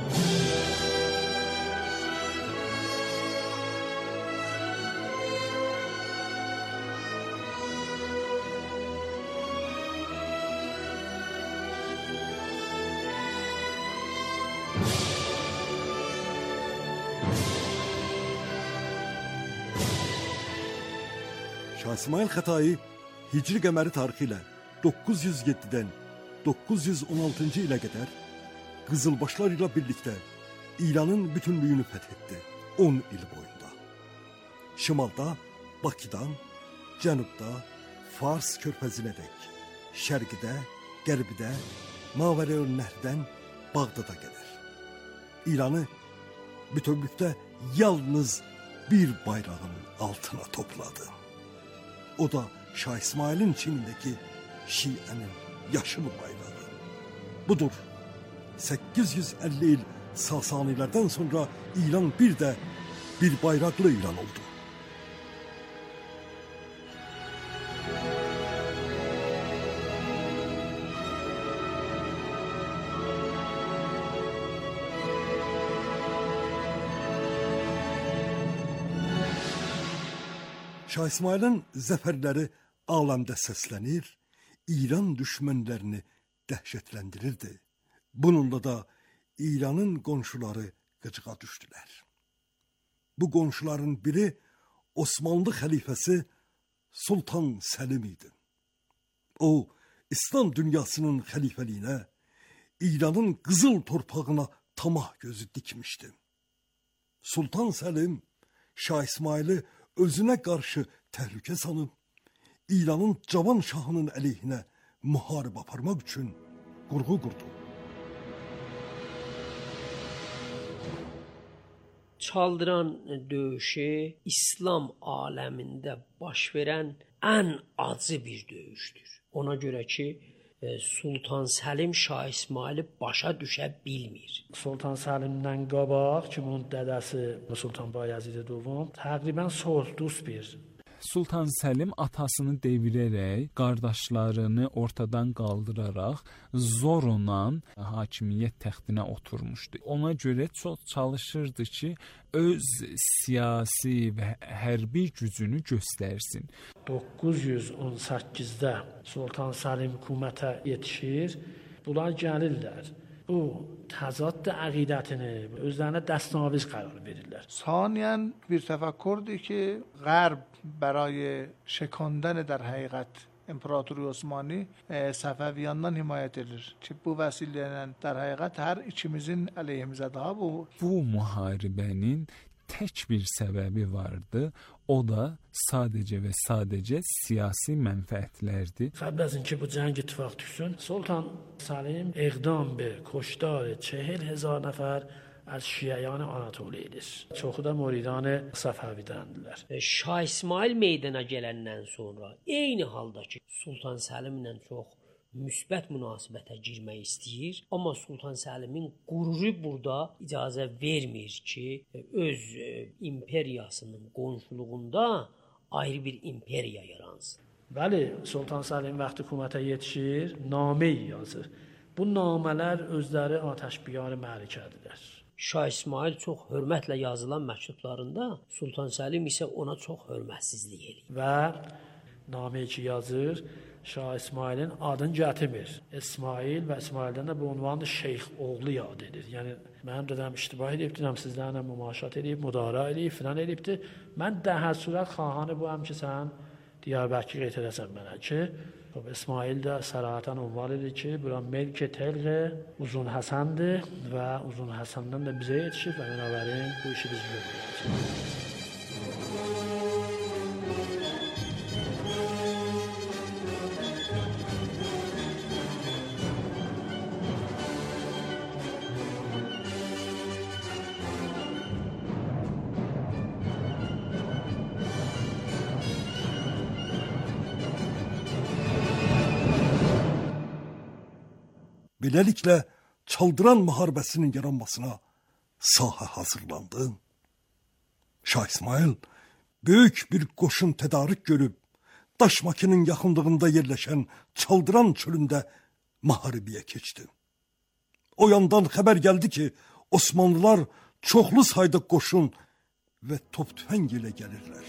Şah İsmail Xətai Hicri qəməri tarixi ilə doqquz yüz yeddidən doqquz yüz on altıncı ilə qədər Qızılbaşlar ilə birlikdə İranın bütünlüyünü fəth etdi on il boyunda. Şimalda Bakıdan, cənubda Fars körfəzinədək, şərqidə, qərbidə, Mavərə'l-Nəhrdən Bağdada qədər. İranı bütövlükdə yalnız bir bayrağın altına topladı. O da Şah İsmail'in Çin'deki Şiənin yaşıl bayrağı. Budur, səkkiz yüz əlli il Sasanilərdən sonra İran bir də bir bayraqlı İran oldu. Şah İsmail'in zəfərləri aləmdə səslənir, İran düşmənlərini dəhşətləndirirdi. Bununla da İranın qonşuları qıcığa düşdülər. Bu qonşuların biri Osmanlı xəlifəsi Sultan Səlim idi. O, İslam dünyasının xəlifəliyinə, İranın qızıl torpağına tamah gözü dikmişdi. Sultan Səlim, Şah İsmail'i özünə qarşı təhlükə sanıb, İranın cavan şahının əleyhinə müharibə aparmaq üçün qurğu qurdu. Çaldıran döyüşü İslam aləmində baş verən ən acı bir döyüşdür. Ona görə ki, Sultan Səlim Şah İsmail'i başa düşə bilmir. Sultan Səlimdən qabaq ki, bunun dədəsi Sultan Bayezid دوم təqribən soğulduz bir. Sultan Səlim atasını devirərək, qardaşlarını ortadan qaldıraraq zorla hakimiyyət təxtinə oturmuşdu. Ona görə çox çalışırdı ki, öz siyasi və hərbi gücünü göstərsin. doqquz yüz on səkkizdə Sultan Səlim hökumətə yetişir. Bunlar gəlirlər. Bu təzad əqidətini özlərinə dəstənaviz qərar verirlər. ثانیاً bir təfəkkürdür ki, Qərb برای شکاندن در حقیقت امپراتوری Osmanlı Səfəviyandan himayət edilir ki, bu vəsilə ilə در حقیقت hər ikimizin əleyhimizə daha bu. Bu müharibənin tək bir səbəbi vardı. O da sadəcə və sadəcə siyasi mənfəətlərdir. قبل از اینکه bu جنگ اتفاق düşsün, Sultan Səlim اقدام به کشتار چهل هزار نفر از şiəyyan Anatoliyadır. Çoxu da muridan Səfəvidəndirlər. Şah İsmail meydana gələndən sonra eyni halda ki, Sultan Səlimlə çox müsbət münasibətə girmək istəyir, amma Sultan Səlimin qüruru burada icazə vermir ki, öz imperiyasının qonşuluğunda ayrı bir imperiya yaransın. Bəli, Sultan Səlim vaxtı hökumətə yetişir, namə yazır. Bu namələr özləri atəşbiyanı məlikədirlər. Şah İsmail çox hörmətlə yazılan məktublarında Sultan Səlim isə ona çox hörmətsizlik edir. Və nameyi ki yazır, Şah İsmailin adını gətirmir. İsmail və İsmaildən də bu unvanı şeyx oğlu yad edir. Yəni mənim dedəm iştibah edibdir, həm sizlərlə mümaşat edib, müdara edib, filan edibdir. Mən də hər surət xahanı bu həm ki sən Diyarbəkir qeyd edəsən mənə ki, İsmail də sərahətən unvan edir ki, bura Melk-i Telq Uzun Həsəndir və Uzun Həsəndən də bizə yetişib və binabərin bu işi biz görürük. Beləliklə, Çaldıran müharibəsinin yaranmasına sahə hazırlandı. Şah İsmail böyük bir qoşun tədarük görüb, Daşmakinin yaxınlığında yerləşən Çaldıran çölündə müharibəyə keçdi. O yandan xəbər gəldi ki, Osmanlılar çoxlu sayda qoşun və top tüfəng ilə gəlirlər.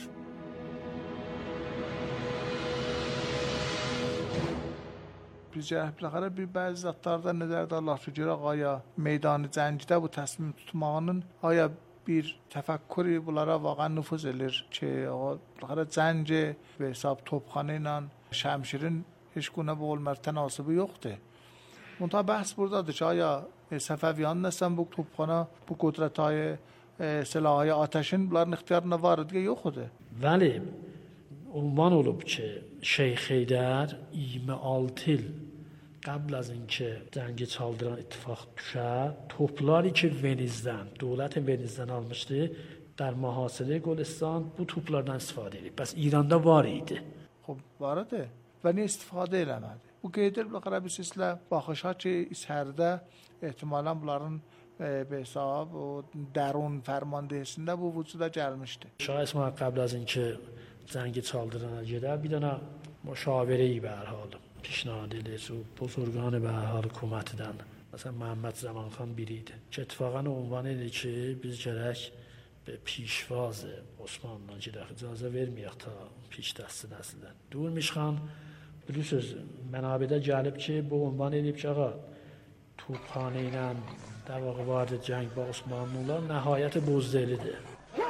Bizcə biləxərə bir bəzi zatlarda nəzərdə Allah ki, görə aya meydanı cəngdə bu təsmim tutmağının aya bir təfəkkürü bunlara vaqan nüfuz edir ki, biləxərə cəngi və hesab topxanı ilə şəmşirin heç günə bu olmər tənasıbı yoxdur. Muntaha bəhs buradadır ki, aya Səfəviyan nəsən bu topxana, bu qudrətayı, silahı ateşin bunların ixtiyarına var idi, yoxudur. Bəli, unvan olub ki, Şeyx Heydər iyirmi altı il qəbl az inki cəngi Çaldıran ittifaq düşə, topları ki Venizdən, dövlət Venizdən almışdı, در محاصره گلستان bu toplardan istifadə edib. Bəs İranda var idi. Xoş, var idi və nə istifadə eləmədi. Bu qeydir biləxərə bir sislə baxışa ki, içəridə ehtimalən bunların به حساب و درون فرماندهisində bu vücuda gəlmişdi. Şah İsmail qəbl az inki cəngi Çaldırana gedər, bir dənə müşavirəyi به هر حال پیشنهاد edir. O buzurgan به هر حال hökumətindən. Məsələn Məhəmməd Zamanxan biri idi. Ki ittifaqan ünvan edir ki, biz gərək به پیشواز Osmanlı gedək, icazə verməyək ta piş dəsti nəsildən. Durmuş xan bilirsiniz mənabədə gəlib ki, bu ünvan edib ki, ağa Topxanə ilə در واقع وارد جنگ با عثمانlılar nəhayət bozdelidir.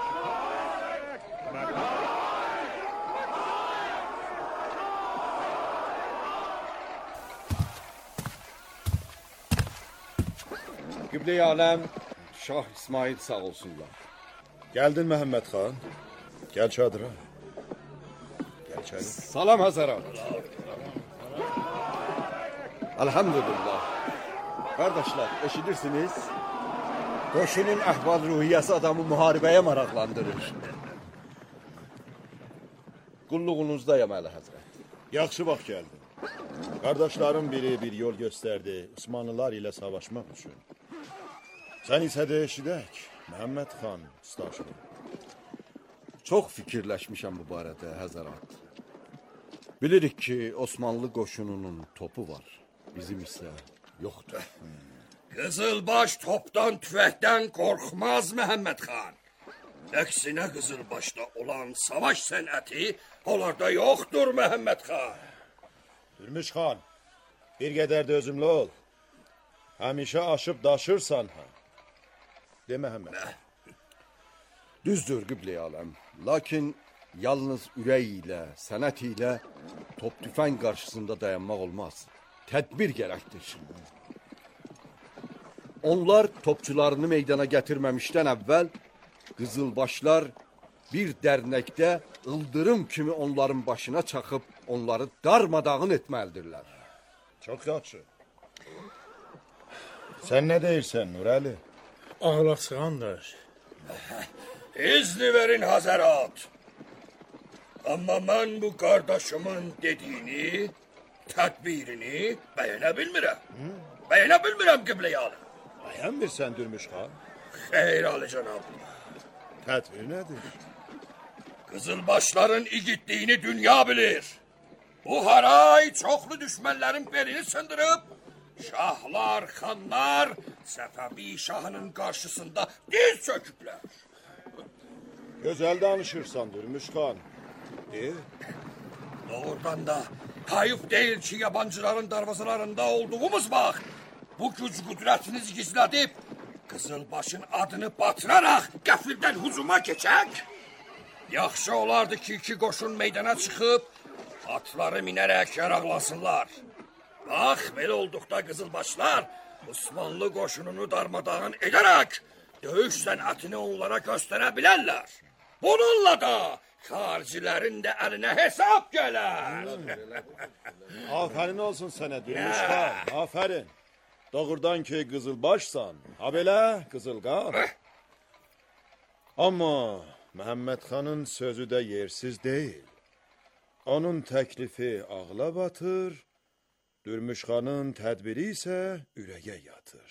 Qiblə-i aləm Şah İsmail sağ olsunlar. Gəldin Məhəmməd xan. Gəl çadıra. Gəl çadıra. Salam Həzərat. Elhamdülillah. Kardeşler, eşidirsiniz? Qoşunun əhval-ruhiyyəsi adamı müharibəyə maraqlandırır. Qulluğunuzdayım Əli Həzrət. Yaxşı vaxt gəldin. Qardaşların biri bir yol göstərdi Osmanlılar ilə savaşmaq üçün. Sən isə də eşidək, Məhəmməd xan Staşlı. Çox fikirləşmişəm bu barədə Həzərat. Bilirik ki, Osmanlı qoşununun topu var, bizim isə yoxdur. Qızılbaş topdan, tüfəkdən qorxmaz Məhəmməd xan. Əksinə Qızılbaşda olan savaş sənəti onlarda yoxdur Məhəmməd xan. Hürmüş xan, bir qədər də özümlü ol. Həmişə aşıb daşırsan ha. De Məhəmməd. Düzdür Qiblə-i aləm. Lakin yalnız ürək ilə, sənət ilə top tüfəng qarşısında dayanmaq olmaz. Tədbir gərəkdir. Onlar topçularını meydana gətirməmişdən əvvəl Qızılbaşlar bir dərnəkdə ıldırım kimi onların başına çaxıb onları darmadağın etməlidirlər. Çox yaxşı. Sən nə deyirsən Nurəli? Ağlasığandır. İzni verin Hazərat. Amma mən bu qardaşımın dediyini, tədbirini bəyənə bilmirəm. Bəyənə bilmirəm Qiblə-i aləm. Bəyənmirsən Dürmüş xan? Xeyr Ali cənab. Tədbir nədir? Qızılbaşların igidliyini dünya bilir. Bu haray çoxlu düşmənlərin belini sındırıb, şahlar, xanlar Səfəvi şahının qarşısında diz çöküblər. Gözəl danışırsan Dürmüş xan. E? Doğrudan da hayıf değil ki yabancıların darvazalarında olduğumuz vaxt bu güc qüdrətinizi gizlədib Qızılbaşın adını batıraraq qəfildən hücuma keçək. Yaxşı olardı ki, iki qoşun meydana çıxıb atları minərək yaraqlasınlar. Bax, belə olduqda Qızılbaşlar Osmanlı qoşununu darmadağın edərək döyüş sənətini onlara göstərə bilərlər. Bununla da xaricilərin də əlinə hesab gələr. Afərin olsun sənə Durmuşxan, afərin. Doğrudan ki Qızılbaşsan, ha belə Qızılqar. Amma Məhəmməd xanın sözü də yersiz deyil. Onun təklifi ağla batır, Durmuşxanın tədbiri isə ürəyə yatır.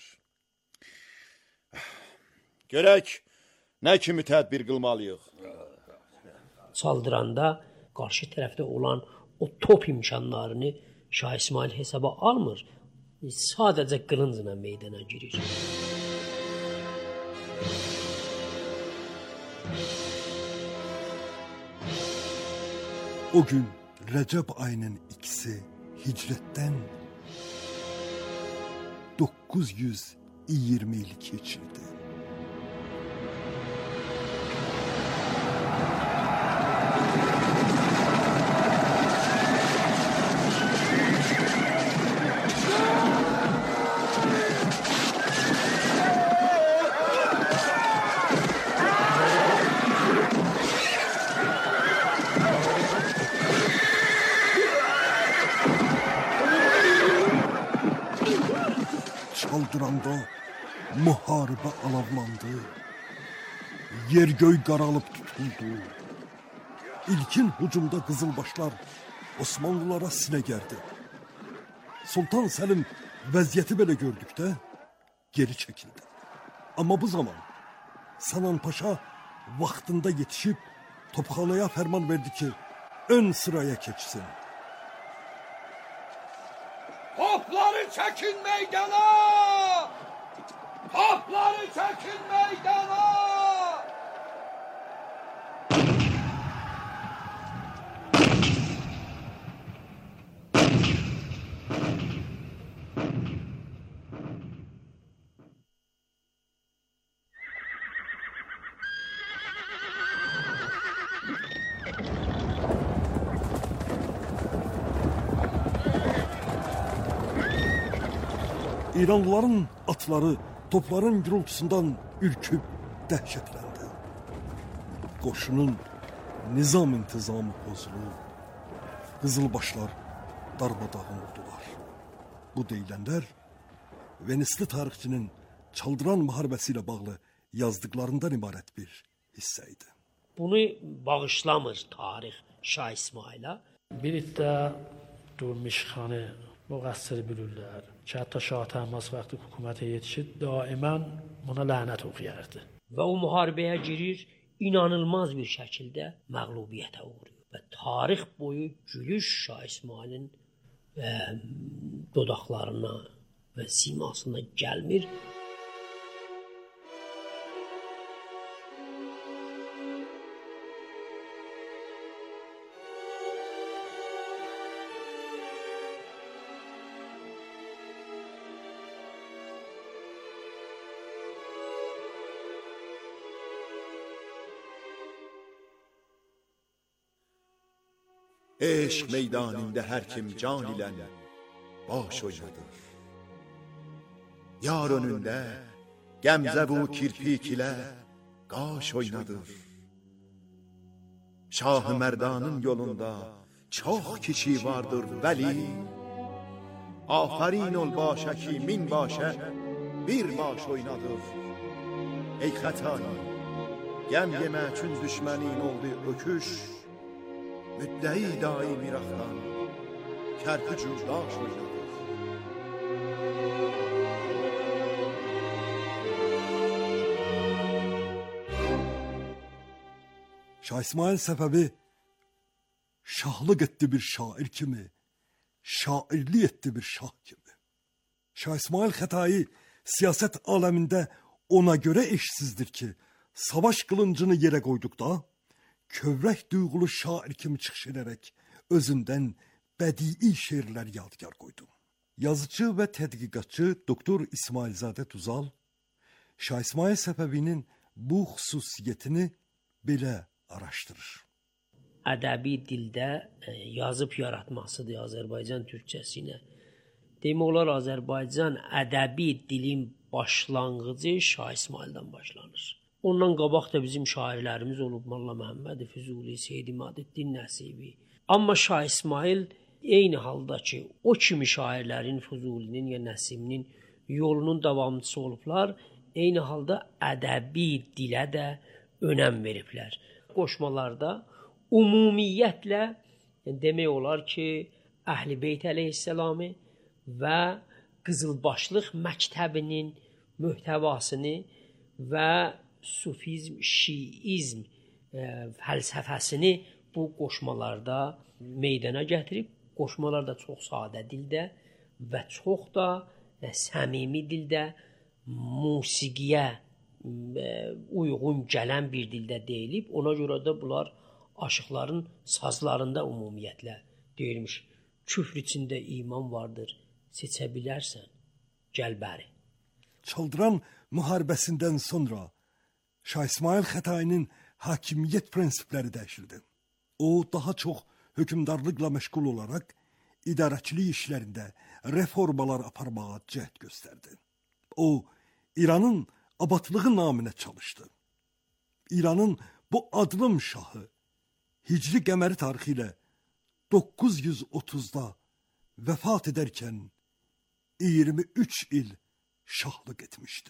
Görək, nə kimi tədbir qılmalıyıq? Saldıranda qarşı tərəfdə olan o top imkanlarını Şah İsmail hesaba almır. Sadəcə qılıncla meydana girir. O gün Rəcəb ayının ikisi hicrətdən doqquz yüz iyirmi il keçirdi. Çaldıranda müharibə alovlandı, yer göy qaralıb tutuldu. İlkin hücumda Qızılbaşlar Osmanlılara sinə gərdi. Sultan Səlim vəziyyəti belə gördükdə geri çəkildi. Amma bu zaman Sanan Paşa vaxtında yetişib Topxanaya fərman verdi ki, ön sıraya keçsin. Topları çəkin meydana! Topları çəkin meydana! İranlıların atları topların gürültüsündən ürküb dəhşətləndi. Qoşunun nizam intizamı pozulub, Qızılbaşlar darmadağın oldular. Bu deyilənlər Venisli tarixçinin Çaldıran müharibəsi ilə bağlı yazdıqlarından ibarət bir hissə idi. Bunu bağışlamır tarix Şah İsmail'a. Bir iddia Durmuşxanı müqəssir bilirlər ki, hətta Şah Təhmasp vaxtı hökumətə yetişib daimən buna lənət oxuyardı. Və o müharibəyə girir, inanılmaz bir şəkildə məğlubiyyətə uğruyor. Və tarix boyu gülüş Şah İsmail'in e, dodaqlarına və simasına gəlmir. Eşq meydanında hər kim can ilə baş oynadır. Yar önündə gəmzə bu kirpik ilə qaş oynadır. Şah-ı Mərdanın yolunda çox kişi vardır vəli. Afərin ol başa ki min başa bir baş oynadır. Ey xətani, gəm yemə üçün düşmənin oldu öküş. Müddəi daim İraqdan kərpi cürdaş oynadır. Şah İsmail Səfəvi şahlıq etdi bir şair kimi, şairlik etdi bir şah kimi. Şah İsmail Xətai siyasət aləmində ona görə eşsizdir ki, savaş qılıncını yerə qoyduqda, kövrək duyğulu şair kimi çıxış edərək özündən bədii şeirlər yadigar qoydu. Yazıcı və tədqiqatçı doktor İsmailzadə Tuzal Şah İsmail Səfəvinin bu xüsusiyyətini belə araşdırır. Ədəbi dildə yazıb yaratmasıdır Azərbaycan türkçəsinə. Demək olar Azərbaycan ədəbi dilin başlanğıcı Şah İsmaildən başlanır. Ondan qabaq da bizim şairlərimiz olub Molla Məhəmməd Füzuli, Seyid İmadıddin Nəsibi. Amma Şah İsmail eyni halda ki, o kimi şairlərin, Füzulinin ya Nəsiminin yolunun davamçısı olublar, eyni halda ədəbi dilə də önəm veriblər. Qoşmalarda ümumiyyətlə demək olar ki, Əhl-i Beyt əleyhisselamı və Qızılbaşlıq məktəbinin mühtəvasını və sufizm, şiizm e, fəlsəfəsini bu qoşmalarda meydana gətirib, qoşmalar da çox sadə dildə və çox da e, səmimi dildə, musiqiyə e, uyğun gələn bir dildə deyilib. Ona görə də bunlar aşıqların sazlarında ümumiyyətlə deyilmiş. Küfr içində iman vardır, seçə bilərsən, gəl bəri. Çaldıran müharibəsindən sonra Şah İsmail Xətainin hakimiyyət prinsipləri dəyişildi. O, daha çox hökmdarlıqla məşğul olaraq idarəçilik işlərində reformalar aparmağa cəhd göstərdi. O, İranın abadlığı naminə çalışdı. İranın bu adlım şahı Hicri qəməri tarixi ilə doqquz yüz otuzda vəfat edərkən iyirmi üç il şahlıq etmişdi.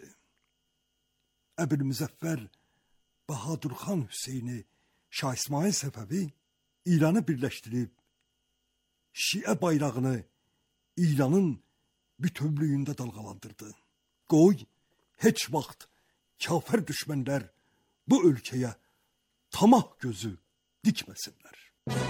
Əbülmüzəffər Bahadurxan Hüseyni Şah İsmail Səfəvi İranı birləşdirib Şiə bayrağını İranın bütövlüyündə dalğalandırdı. Qoy, heç vaxt kafir düşmənlər bu ölkəyə tamah gözü dikməsinlər.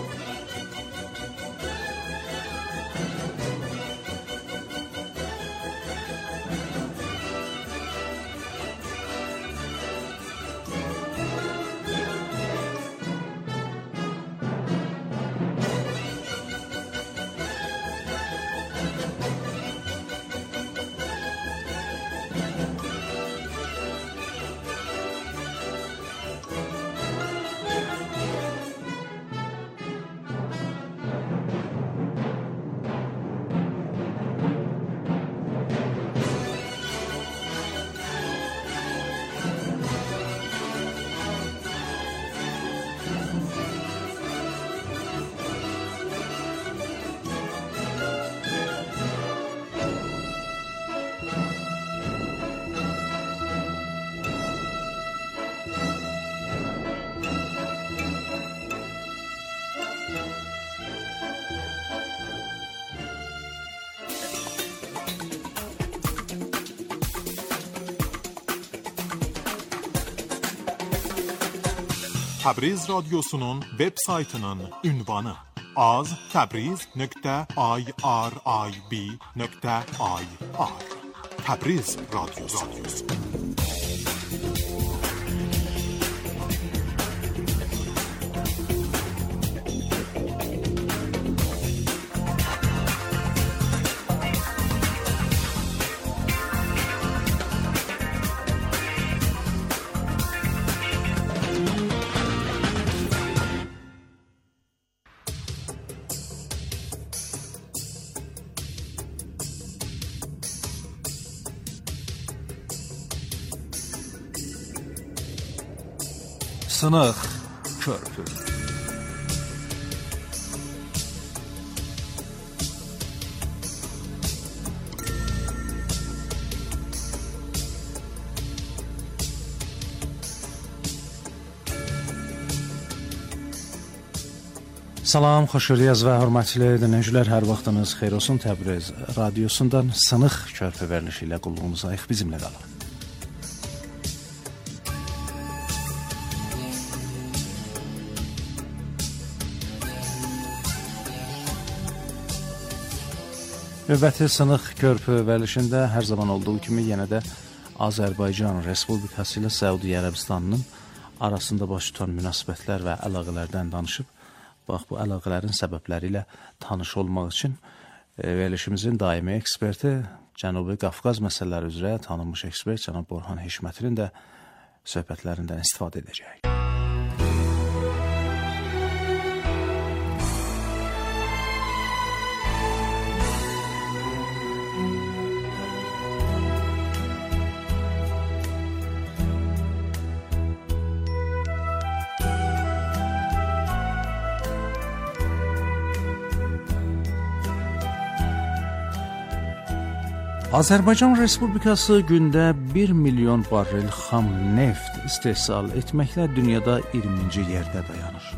Təbriz radyosunun web saytının ünvanı az təbriz nöqtə irib nöqtə ir Təbriz radyosu. Sınıq körpü. Salam, xoşuriyaz və hörmətli dinləyicilər, hər vaxtınız xeyir olsun. Təbriz radiosundan Sınıq körpü verilişi ilə qulluğunuza ayıq bizimlə qalın. Növbəti Sınıq körpü verilişində hər zaman olduğu kimi yenə də Azərbaycan Respublikası ilə Səudiyyə Ərəbistanının arasında baş tutan münasibətlər və əlaqələrdən danışıb bax bu əlaqələrin səbəbləri ilə tanış olmaq üçün verilişimizin daimi eksperti, Cənubi Qafqaz məsələləri üzrə tanınmış ekspert cənab Orxan Hişmətlinin də söhbətlərindən istifadə edəcəyik. Azərbaycan Respublikası gündə bir milyon barrel xam neft istehsal etməklə dünyada iyirminci yerdə dayanır.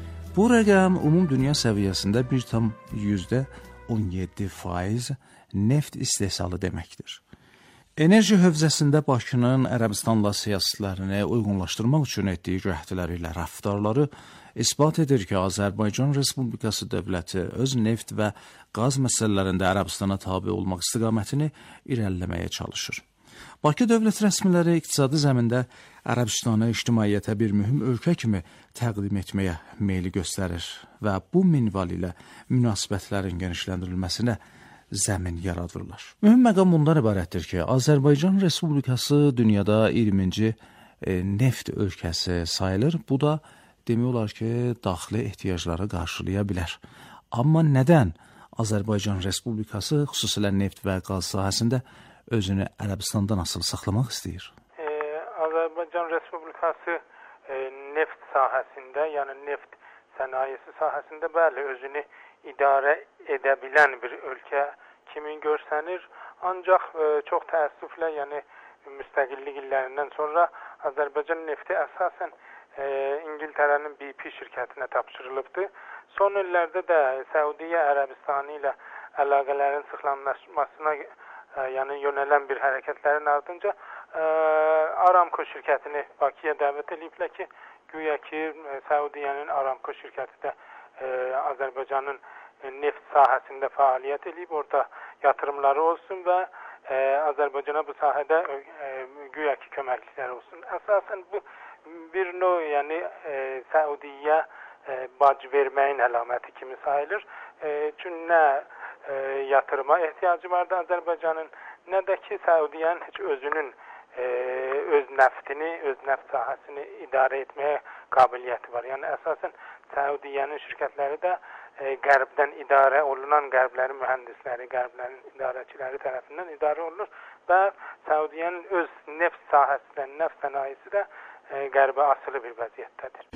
Bu rəqəm ümum dünya səviyyəsində bir tam yüzdə on yeddi faiz neft istehsalı deməkdir. Enerji hövzəsində Bakının Ərəbistanla siyasətlərini uyğunlaşdırmaq üçün etdiyi cəhdləri ilə rəftarları isbat edir ki, Azərbaycan Respublikası dövləti öz neft və qaz məsələlərində Ərəbistana tabe olmaq istiqamətini irəliləməyə çalışır. Bakı dövlət rəsmiləri iqtisadi zəmində Ərəbistanı ictimaiyyətə bir mühüm ölkə kimi təqdim etməyə meyli göstərir və bu minval ilə münasibətlərin genişləndirilməsinə zəmin yaradırlar. Mühüm məqam bundan ibarətdir ki, Azərbaycan Respublikası dünyada iyirminci e, neft ölkəsi sayılır. Bu da demək olar ki, daxili ehtiyacları qarşılaya bilər. Amma nədən Azərbaycan Respublikası xüsusilə neft və qaz sahəsində özünü Ərəbistandan asılı saxlamaq istəyir? Ee, Azərbaycan Respublikası e, neft sahəsində, yəni neft sənayesi sahəsində bəli özünü idarə edə bilən bir ölkə kimi görsənir. Ancaq e, çox təəssüflə, yəni müstəqillik illərindən sonra Azərbaycan nefti əsasən e, İngiltərənin B P şirkətinə tapşırılıbdı. Son illərdə də Səudiyyə Ərəbistanı ilə əlaqələrin sıxlanmasına e, yəni yönələn bir hərəkətlərin ardınca e, Aramco şirkətini Bakıya dəvət ediblər ki, güya ki Səudiyyənin Aramco şirkəti də e, Azərbaycanın e, neft sahəsində fəaliyyət edib, orada yatırımları olsun və e, Azərbaycana bu sahədə e, güya ki köməklikləri olsun. Əsasən bu bir növ, yəni e, Səudiyyə e, bac verməyin əlaməti kimi sayılır. E, çünki nə e, yatırıma ehtiyacı vardı Azərbaycanın, nə də ki Səudiyyənin heç özünün e, öz nəftini, öz nəft sahəsini idarə etməyə qabiliyyəti var. Yəni əsasən Səudiyyənin şirkətləri də e, qərbdən idarə olunan, qərblərin mühəndisləri, qərblərin idarəçiləri tərəfindən idarə olunur və Səudiyyənin öz neft sahəsindən, neft sənayesi də e, qərbə asılı bir vəziyyətdədir.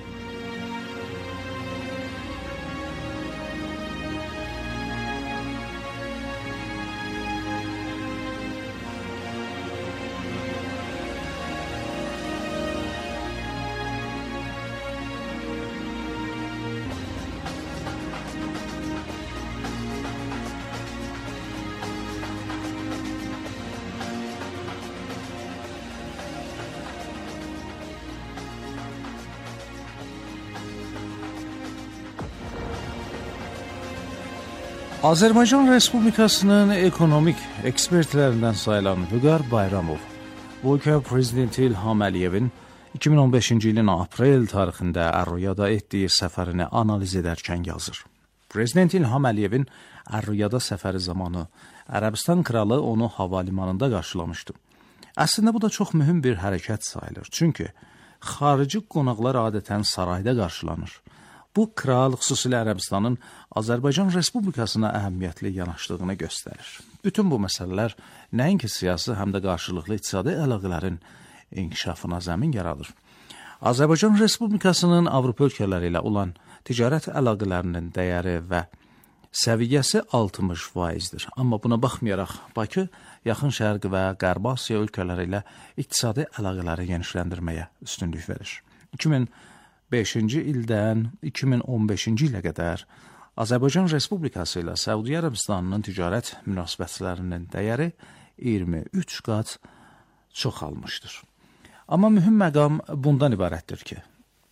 Azərbaycan Respublikasının ekonomik ekspertlərindən sayılan Vüqar Bayramov, bu ölkə prezidenti İlham Əliyevin iki min on beşinci ilin aprel tarixində Ər-Riyada etdiyi səfərini analiz edərkən yazır. Prezident İlham Əliyevin Ər-Riyada səfəri zamanı Ərəbistan kralı onu hava limanında qarşılamışdı. Əslində bu da çox mühüm bir hərəkət sayılır. Çünki xarici qonaqlar adətən sarayda qarşılanır. Bu, kral xüsusilə Ərəbistanın Azərbaycan Respublikasına əhəmiyyətli yanaşdığını göstərir. Bütün bu məsələlər nəinki siyasi, həm də qarşılıqlı iqtisadi əlaqələrin inkişafına zəmin yaradır. Azərbaycan Respublikasının Avropa ölkələri ilə olan ticarət əlaqələrinin dəyəri və səviyyəsi altmış faizdir. Amma buna baxmayaraq, Bakı, Yaxın Şərq və Qərbi Asiya ölkələri ilə iqtisadi əlaqələri genişləndirməyə üstünlük verir. iki min beşinci ildən iki min on beşinci ilə qədər Azərbaycan Respublikası ilə Səudiyyə Ərəbistanının ticarət münasibətlərinin dəyəri iyirmi üç qat çoxalmışdır. Amma mühüm məqam bundan ibarətdir ki,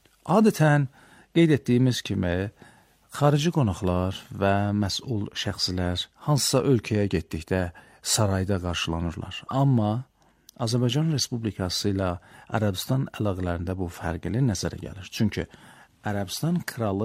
adətən qeyd etdiyimiz kimi xarici qonaqlar və məsul şəxslər hansısa ölkəyə getdikdə sarayda qarşılanırlar. Amma Azərbaycan Respublikası ilə Ərəbistan əlaqələrində bu fərqli nəzərə gəlir. Çünki Ərəbistan kralı